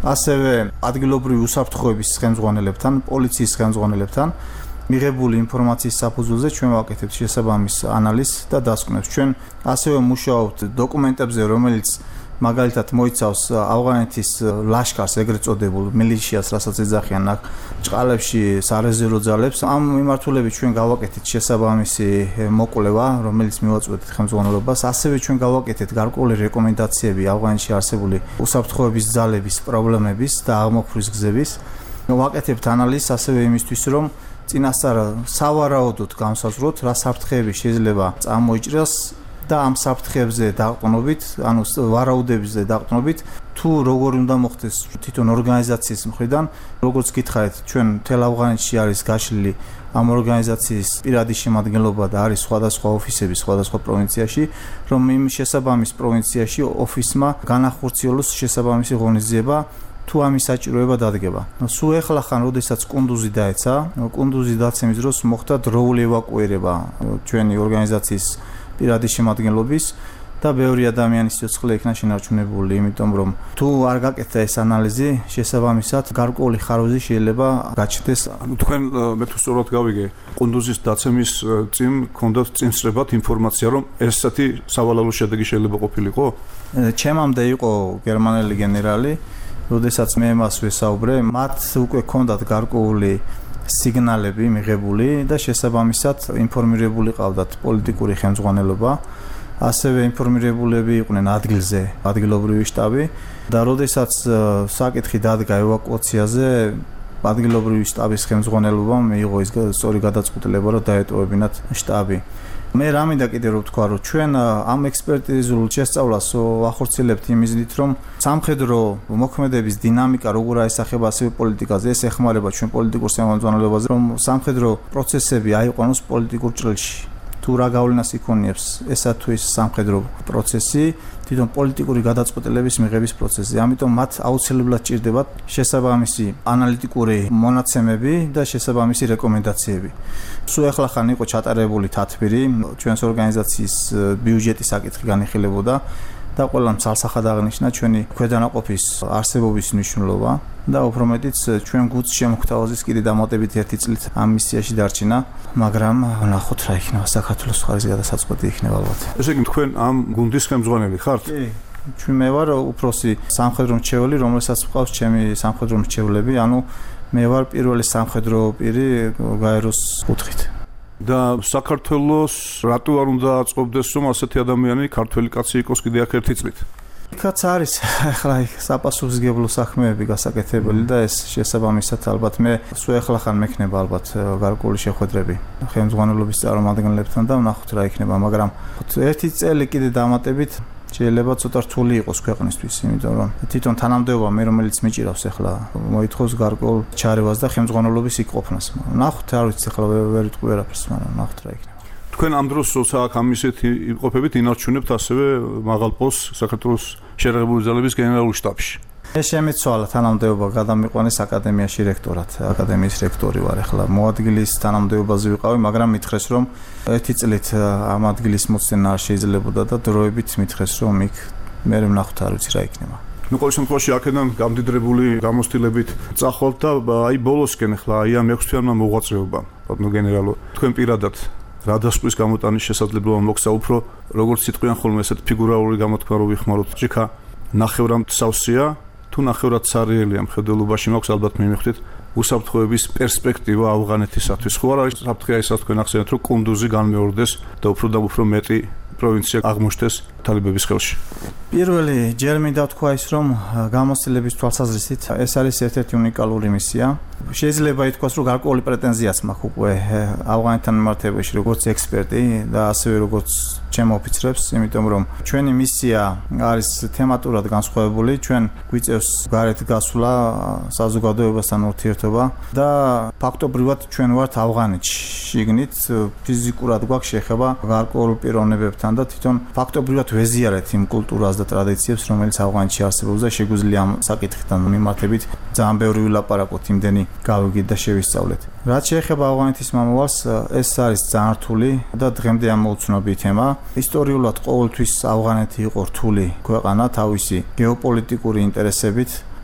ასევე ადგილობრივი უსაფრთხოების ხელმძღვანელებთან, პოლიციის ხელმძღვანელებთან მიღებული ინფორმაციის საფუძველზე ჩვენ ვაკეთებთ შესაბამის ანალიზს და დასკვნებს. ჩვენ ასევე მუშაობთ დოკუმენტებზე, რომელიც მაგალითად მოიცავს ავღანეთის ლაშქარს, ეგრეთ წოდებულ მილიშიას, რასაც ეძახიან აქ ჭყალებში სარეზერვო ძალებს. ამ მიმართულებით ჩვენ გავაკეთეთ შესაბამისი მოკვლევა, რომელიც მივაწვდით ხელმძღვანელობას. ასევე ჩვენ გავაკეთეთ გარკვეული რეკომენდაციები ავღანეთში არსებული უსაფრთხოების ძალების პრობლემების და აღმოფხვრვის გზების. ვაკეთებთ ანალიზს ასევე იმისთვის, რომ წინასწარ სავარაუდოდ განსაზღვროთ, რა საფრთხეები შეიძლება წამოიჭრას და ამ საფრთხეებზე დაყრდნობით, ანუ ვარაუდებზე დაყრდნობით, თუ როგორ უნდა მოხდეს თვითონ ორგანიზაციის მხრიდან, როგორც გითხარით, ჩვენ მთელ ავღანეთში არის გაშლილი ამ ორგანიზაციის პირადი შემადგენლობა და არის სხვადასხვა ოფისები სხვადასხვა პროვინციაში, რომ იმ შესაბამის პროვინციაში ოფისმა განახორციელოს შესაბამისი ღონისძიება თუ ამის საჭიროება დადგება. სულ ეხლა ხან, როდესაც კუნდუზი დაეცა, კუნდუზი დაცემის დროს მოხდა დროული ევაკუირება ჩვენი ორგანიზაციის პირადი შემადგენლობის და ბევრი ადამიანის სიცოცხლე იქნა შენარჩუნებული, იმიტომ რომ თუ არ გაკეთდა ეს ანალიზი, შესაბამისად გარკვეული ხარვეზი შეიძლება გაჩნდეს. თქვენ მე თუ სწორად გავიგე, კუნდუზის დაცემის წინ გქონდათ წინსწრებად ინფორმაცია, რომ ესეთი სავალალო შედეგი შეიძლება ყოფილიყო? ჩემამდე იყო გერმანელი გენერალი, როდესაც მე მას ვესაუბრე, მათ უკვე ჰქონდათ გარკვეული სიგნალები მიღებული და შესაბამისად ინფორმირებული ყავდათ პოლიტიკური ხელმძღვანელობა, ასევე ინფორმირებულები იყვნენ ადგილზე, ადგილობრივი შტაბი და როდესაც საკითხი დადგა ევაკუაციაზე, ადგილობრივი შტაბის ხელმძღვანელობამ მიიღო ის სწორი გადაწყვეტილება, რომ დაეტოვებინათ შტაბი. მე რა მინდა კიდე რომ ვთქვა, რომ ჩვენ ამ ექსპერტიზულ შესწავლას ვახორციელებთ იმიზნით, რომ სამხედრო მოქმედების დინამიკა როგორ აისახება ასევე პოლიტიკაზე, ეს ეხმარება ჩვენ პოლიტიკურ ხელმძღვანელობაზე, რომ სამხედრო პროცესები აიყვანოს პოლიტიკურ ჭრილში. თუ რა გავლენას იქონიებს ესა თუ ის სამხედრო პროცესი, თვითონ პოლიტიკური გადაწყვეტილების მიღების პროცესი. ამიტომ მათ აუცილებლად ჭირდებათ შესაბამისი ანალიტიკური მონაცემები და შესაბამისი რეკომენდაციები. სულ ახლა ხან იყო ჩატარებული თათბირი, ჩვენს ორგანიზაციის ბიუჯეტის საკითხი განიხილებოდა და ყველამ ცალსახად აღნიშნა ჩვენი ქვედანაყოფის არსებობის მნიშვნელობა და უფრო მეტიც ჩვენ გუნდს შემოგთავაზეს კიდე დამატებით ერთი წლით ამ მისიაში დარჩენა, მაგრამ ნახოთ რა იქნება, საქართველოს მხარის გადასაწყვეტი იქნება ალბათ. ესე იგი თქვენ ამ გუნდის ხელმძღვანელი ხართ? კი, ჩვენ მე ვარ უფროსი სამხედრო მრჩეველი, რომელსაც მყავს ჩემი სამხედრო მრჩევლები, ანუ მე ვარ პირველი სამხედრო პირი გაეროს კუთხით. და საქართველოს რატო არ უნდა აწყობდეს, რომ ასეთი ადამიანი ქართველი კაცი იყოს კიდე აქ ერთი წლით? იქაც არის ახლა საპასუხისმგებლო საქმეები გასაკეთებელი და ეს შესაბამისად ალბათ მე სულ ახლა ხან მექნება ალბათ გარკვეული შეხვედრები ხელმძღვანელობის წარმომადგენლებთან და ვნახოთ რა იქნება, მაგრამ ერთი წელი კიდე დამატებით შეიძლება ცოტა რთული იყოს ქვეყნისთვის, იმიტომ რომ თვითონ თანამდებობა მე რომელიც მიჭირავს ახლა მოითხოვს გარკვეულ ჩარევას და ხელმძღვანელობის იქ ყოფნას. ვნახოთ, არ ვიცი ახლა ვერ ვიტყვი ვერაფერს, მაგრამ ვნახოთ რა იქნება. თქვენ ამ დროს როცა აქ ამისეთ იყოფებით, ინარჩუნებთ ასევე მაღალ პოსტს საქართველოს შერეღებული ძალების გენერალურ შტაბში. მე შემეცვალა თანამდებობა გადამიყვანეს აკადემიაში რექტორად, აკადემიის რექტორი ვარ ახლა. მოადგილის თანამდებობაზე ვიყავი, მაგრამ მითხრეს რომ ერთი წლით ამ ადგილის მოცემა არ შეიძლებოდა და დროებით მითხრეს რომ იქ მე ვნახოთ, არ ვიცი რა იქნება. ნუ ყოველ შემთხვევაში აქედან გამდიდრებული გამოცდილებით წახვალთ და აი ბოლოსკენ ახლა აი ამ ექვსი თვეებმა მოღვაწეობა, ბატონო გენერალო, თქვენ პირადად რა დასკვნის გამოტანის შესაძლებლობა მოგცა უფრო, როგორც სიტყვიან ხოლმე ესეთ ფიგურალური გამოთქმა რო ვიხმაროთ, ჭიქა ნახევრად სავსეა თუ ნახევრად სარიელია მხედველობაში მაქვს ალბათ მიმეხვდით უსაფრთხოების პერსპექტივა ავღანეთისათვის. ხო არ არის საფრთხე ისაც თქვენ ახსენეთ, რომ კუნდუზი განმეორდეს და უფრო და უფრო მეტი პროვინცია აღმოჩნდეს თალიბების ხელში. პირველი ჯერ მინდა ვთქვა ის, რომ გამოცდილების თვალსაზრისით ეს არის ერთ-ერთი უნიკალური მისია. შეიძლება ითქვას, რომ გარკვეული პრეტენზიაც მაქვს უკვე ავღანეთთან მიმართებაში, როგორც ექსპერტი და ასევე როგორც ჩემ ოფიცრებს, იმიტომ რომ ჩვენი მისია არის თემატურად განსხვავებული, ჩვენ გვიწევს გარეთ გასვლა, საზოგადოებასთან ურთიერთობა და ფაქტობრივად ჩვენ ვართ ავღანეთში. შიგნით ფიზიკურად გვაქვს შეხება გარკვეულ პიროვნებებთან და თვითონ ფაქტობრივად ვეზიარეთ იმ კულტურას და ტრადიციებს, რომელიც ავღანეთში არსებობს და შეგვიძლია ამ საკითხთან მიმართებით ძალიან ბევრი ვილაპარაკოთ, იმდენი გავიგეთ და შევისწავლეთ. რაც შეეხება ავღანეთის მომავალს, ეს არის ძალიან რთული და დღემდე ამოუცნობი თემა. ისტორიულად ყოველთვის ავღანეთი იყო რთული ქვეყანა თავისი გეოპოლიტიკური ინტერესებით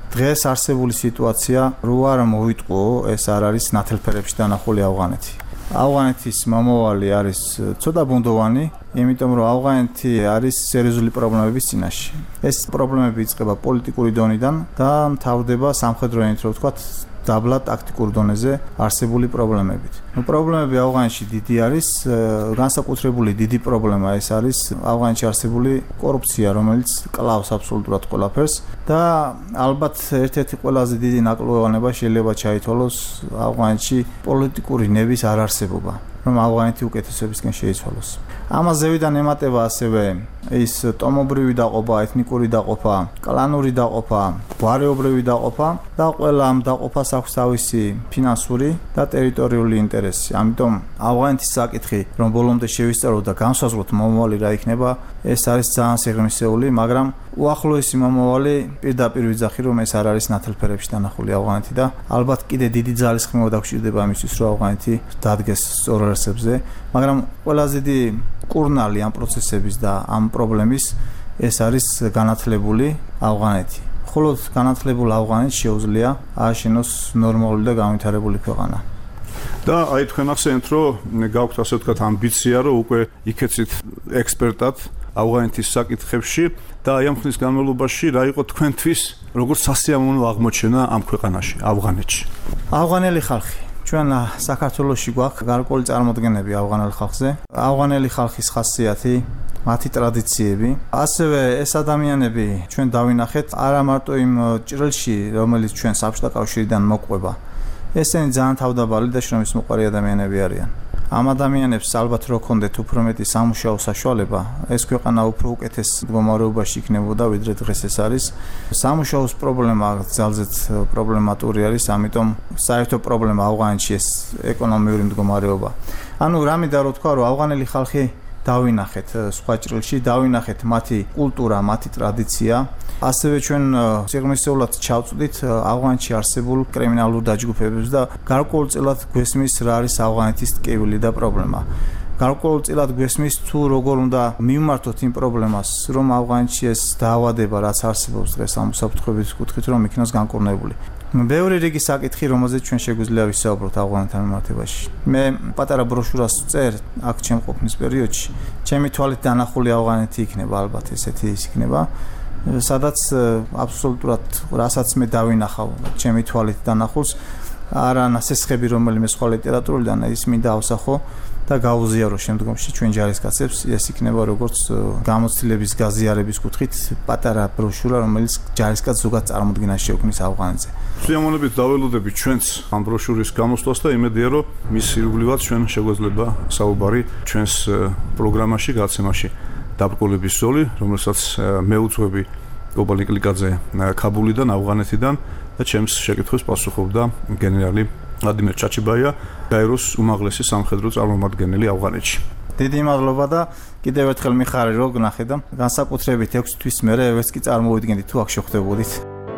დღეს არსებული სიტუაცია რო არ მოვიტყო, ეს არ არის ნათელფერებში დანახული ავღანეთი. ავღანეთის მომავალი არის ცოტა ბუნდოვანი, იმიტომ რომ ავღანეთი არის სერიოზული პრობლემების წინაშე. ეს პრობლემები იწყება პოლიტიკური დონიდან და მთავრდება სამხედრო ენით, რო ვთქვათ, დაბლა ტაქტიკურ დონეზე არსებული პრობლემებით. ნუ პრობლემები ავღანეთში დიდი არის, განსაკუთრებული დიდი პრობლემა ეს არის ავღანეთში არსებული კორუფცია, რომელიც კლავს აბსოლუტურად ყველაფერს და ალბათ ერთ-ერთი ყველაზე დიდი ნაკლოვანება შეიძლება ჩაითვალოს ავღანეთში პოლიტიკური ნების არარსებობა, რომ ავღანეთი უკეთესობისკენ შეიცვალოს. ამას ზევიდან ემატება ასევე ის ტომობრივი დაყოფა, ეთნიკური დაყოფა, კლანური დაყოფა, გვარეობრივი დაყოფა და ყველა ამ დაყოფას აქვს თავისი ფინანსური და ტერიტორიული ინტერესი. ამიტომ ავღანეთის საკითხი, რომ ბოლომდე შევისწავლოთ და განსაზღვროთ მომავალი რა იქნება, ეს არის ძალიან სიღრმისეული, მაგრამ უახლოესი მომავალი პირდაპირ ვიძახი, რომ ეს არ არის ნათელფერებში დანახული ავღანეთი და ალბათ კიდე დიდი ძალისხმევა დაგჭირდება ამისთვის, რომ ავღანეთი დადგეს სწორ არსებზე, მაგრამ ყველაზე დიდი კურნალი ამ პროცესების და ამ პრობლემის ეს არის განათლებული ავღანეთი. მხოლოდ განათლებულ ავღანეთს შეუძლია ააშენოს ნორმალური და განვითარებული ქვეყანა. და აი თქვენ ახსენეთ, რომ გაქვთ ასე ვთქვათ ამბიცია, რომ უკვე იქეცით ექსპერტად ავღანეთის საკითხებში და აი ამ ხნის განმავლობაში რა იყო თქვენთვის როგორც სასიამოვნო აღმოჩენა ამ ქვეყანაში, ავღანეთში? ავღანელი ხალხი ჩვენ საქართველოში გვაქვს გარკვეული წარმოდგენები ავღანელ ხალხზე. ავღანელი ხალხის ხასიათი, მათი ტრადიციები, ასევე ეს ადამიანები ჩვენ დავინახეთ არა მარტო იმ ჭრილში, რომელიც ჩვენ საბჭოთა კავშირიდან მოყვება. ესენი ძალიან თავდაბალი და შრომის მოყვარე ადამიანები არიან. ამ ადამიანებს ალბათ რო ქონდეთ უფრო მეტი სამუშაო საშუალება, ეს ქვეყანა უფრო უკეთეს მდგომარეობაში იქნებოდა, ვიდრე დღეს ეს არის. სამუშაოს პრობლემა ძალზედ პრობლემატური არის, ამიტომ საერთო პრობლემა ავღანეთში ეს ეკონომიური მდგომარეობა. ანუ რამე რო თქვა, რომ ავღანელი ხალხი დავინახეთ სხვა ჭრილში, დავინახეთ მათი კულტურა, მათი ტრადიცია. ასევე ჩვენ სიღრმისეულად ჩავწვდით ავღანეთში არსებულ კრიმინალურ დაჯგუფებებს და გარკვეულწილად გვესმის რა არის ავღანეთის ტკივილი და პრობლემა. გარკვეულწილად გვესმის თუ როგორ უნდა მივმართოთ იმ პრობლემას, რომ ავღანეთში ეს დაავადება, რაც არსებობს დღეს ამ უსაფრთხოების კუთხით, რომ იქნას განკურნებული. ბევრი რიგი საკითხი, რომელზეც ჩვენ შეგვიძლია ვისაუბროთ ავღანეთთან მიმართებაში. მე პატარა ბროშურას ვწერ აქ ჩემ ყოფნის პერიოდში. ჩემი თვალით დანახული ავღანეთი იქნება, ალბათ ესეთი ის იქნება. სადაც აბსოლუტურად რასაც მე დავინახავ ჩემი თვალით დანახულს, არა ნასესხები, რომელიმე სხვა ლიტერატურიდან ის მინდა ავსახო და გავუზიარო შემდგომში ჩვენ ჯარისკაცებს, ეს იქნება როგორც გამოცდილების გაზიარების კუთხით პატარა ბროშურა, რომელიც ჯარისკაც ზოგად წარმოდგენას შეუქმნის ავღანეთზე. სიამოვნებით დაველოდებით ჩვენს ამ ბროშურის გამოსვლას და იმედია, რომ მის ირგვლივაც ჩვენ შეგვეძლება საუბარი ჩვენს პროგრამაში, გაცემაში დაბრკოლების ზოლი, რომელსაც მე უძღვები გობალ ნიკლიკაძე ქაბულიდან, ავღანეთიდან და ჩემს შეკითხვებს პასუხობდა გენერალი ვლადიმერ ჩაჩიბაია, გაეროს უმაღლესი სამხედრო წარმომადგენელი ავღანეთში. დიდი მადლობა და კიდევ ერთხელ მიხარი რომ გნახე და განსაკუთრებით ექვსი თვის მერე ეს კი წარმოვიდგენდი თუ აქ შეხვდებოდით.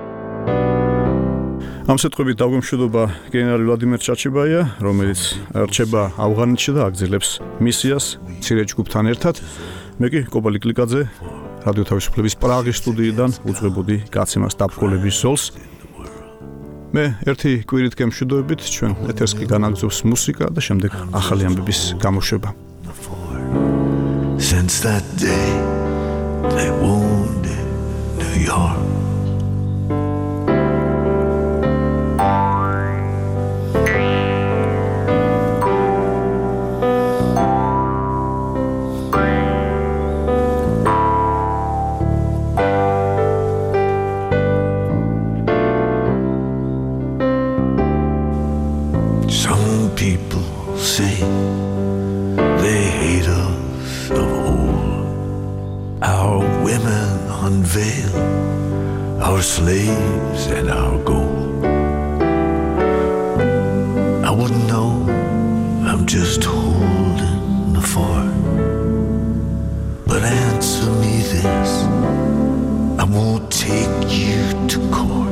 ამ სიტყვებით დაგვემშვიდობა გენერალი ვლადიმერ ჩაჩიბაია, რომელიც რჩება ავღანეთში და აგრძელებს მისიას მცირე ჯგუფთან ერთად. მე კი გობალ ნიკლიკაძე რადიო თავისუფლების პრაღის სტუდიიდან უძღვებოდი გაცემას დაბრკოლების ზოლს. მე ერთი კვირით გემშვიდობებით, ჩვენ ეთერს კი განაგრძობს მუსიკა და შემდეგ ახალი ამბების გამოშვება. Since that day they wounded New York. Our slaves and our gold. I wouldn't know, I'm just holding the fort. But answer me this, I won't take you to court.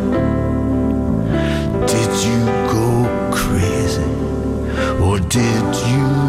Did you go crazy or did you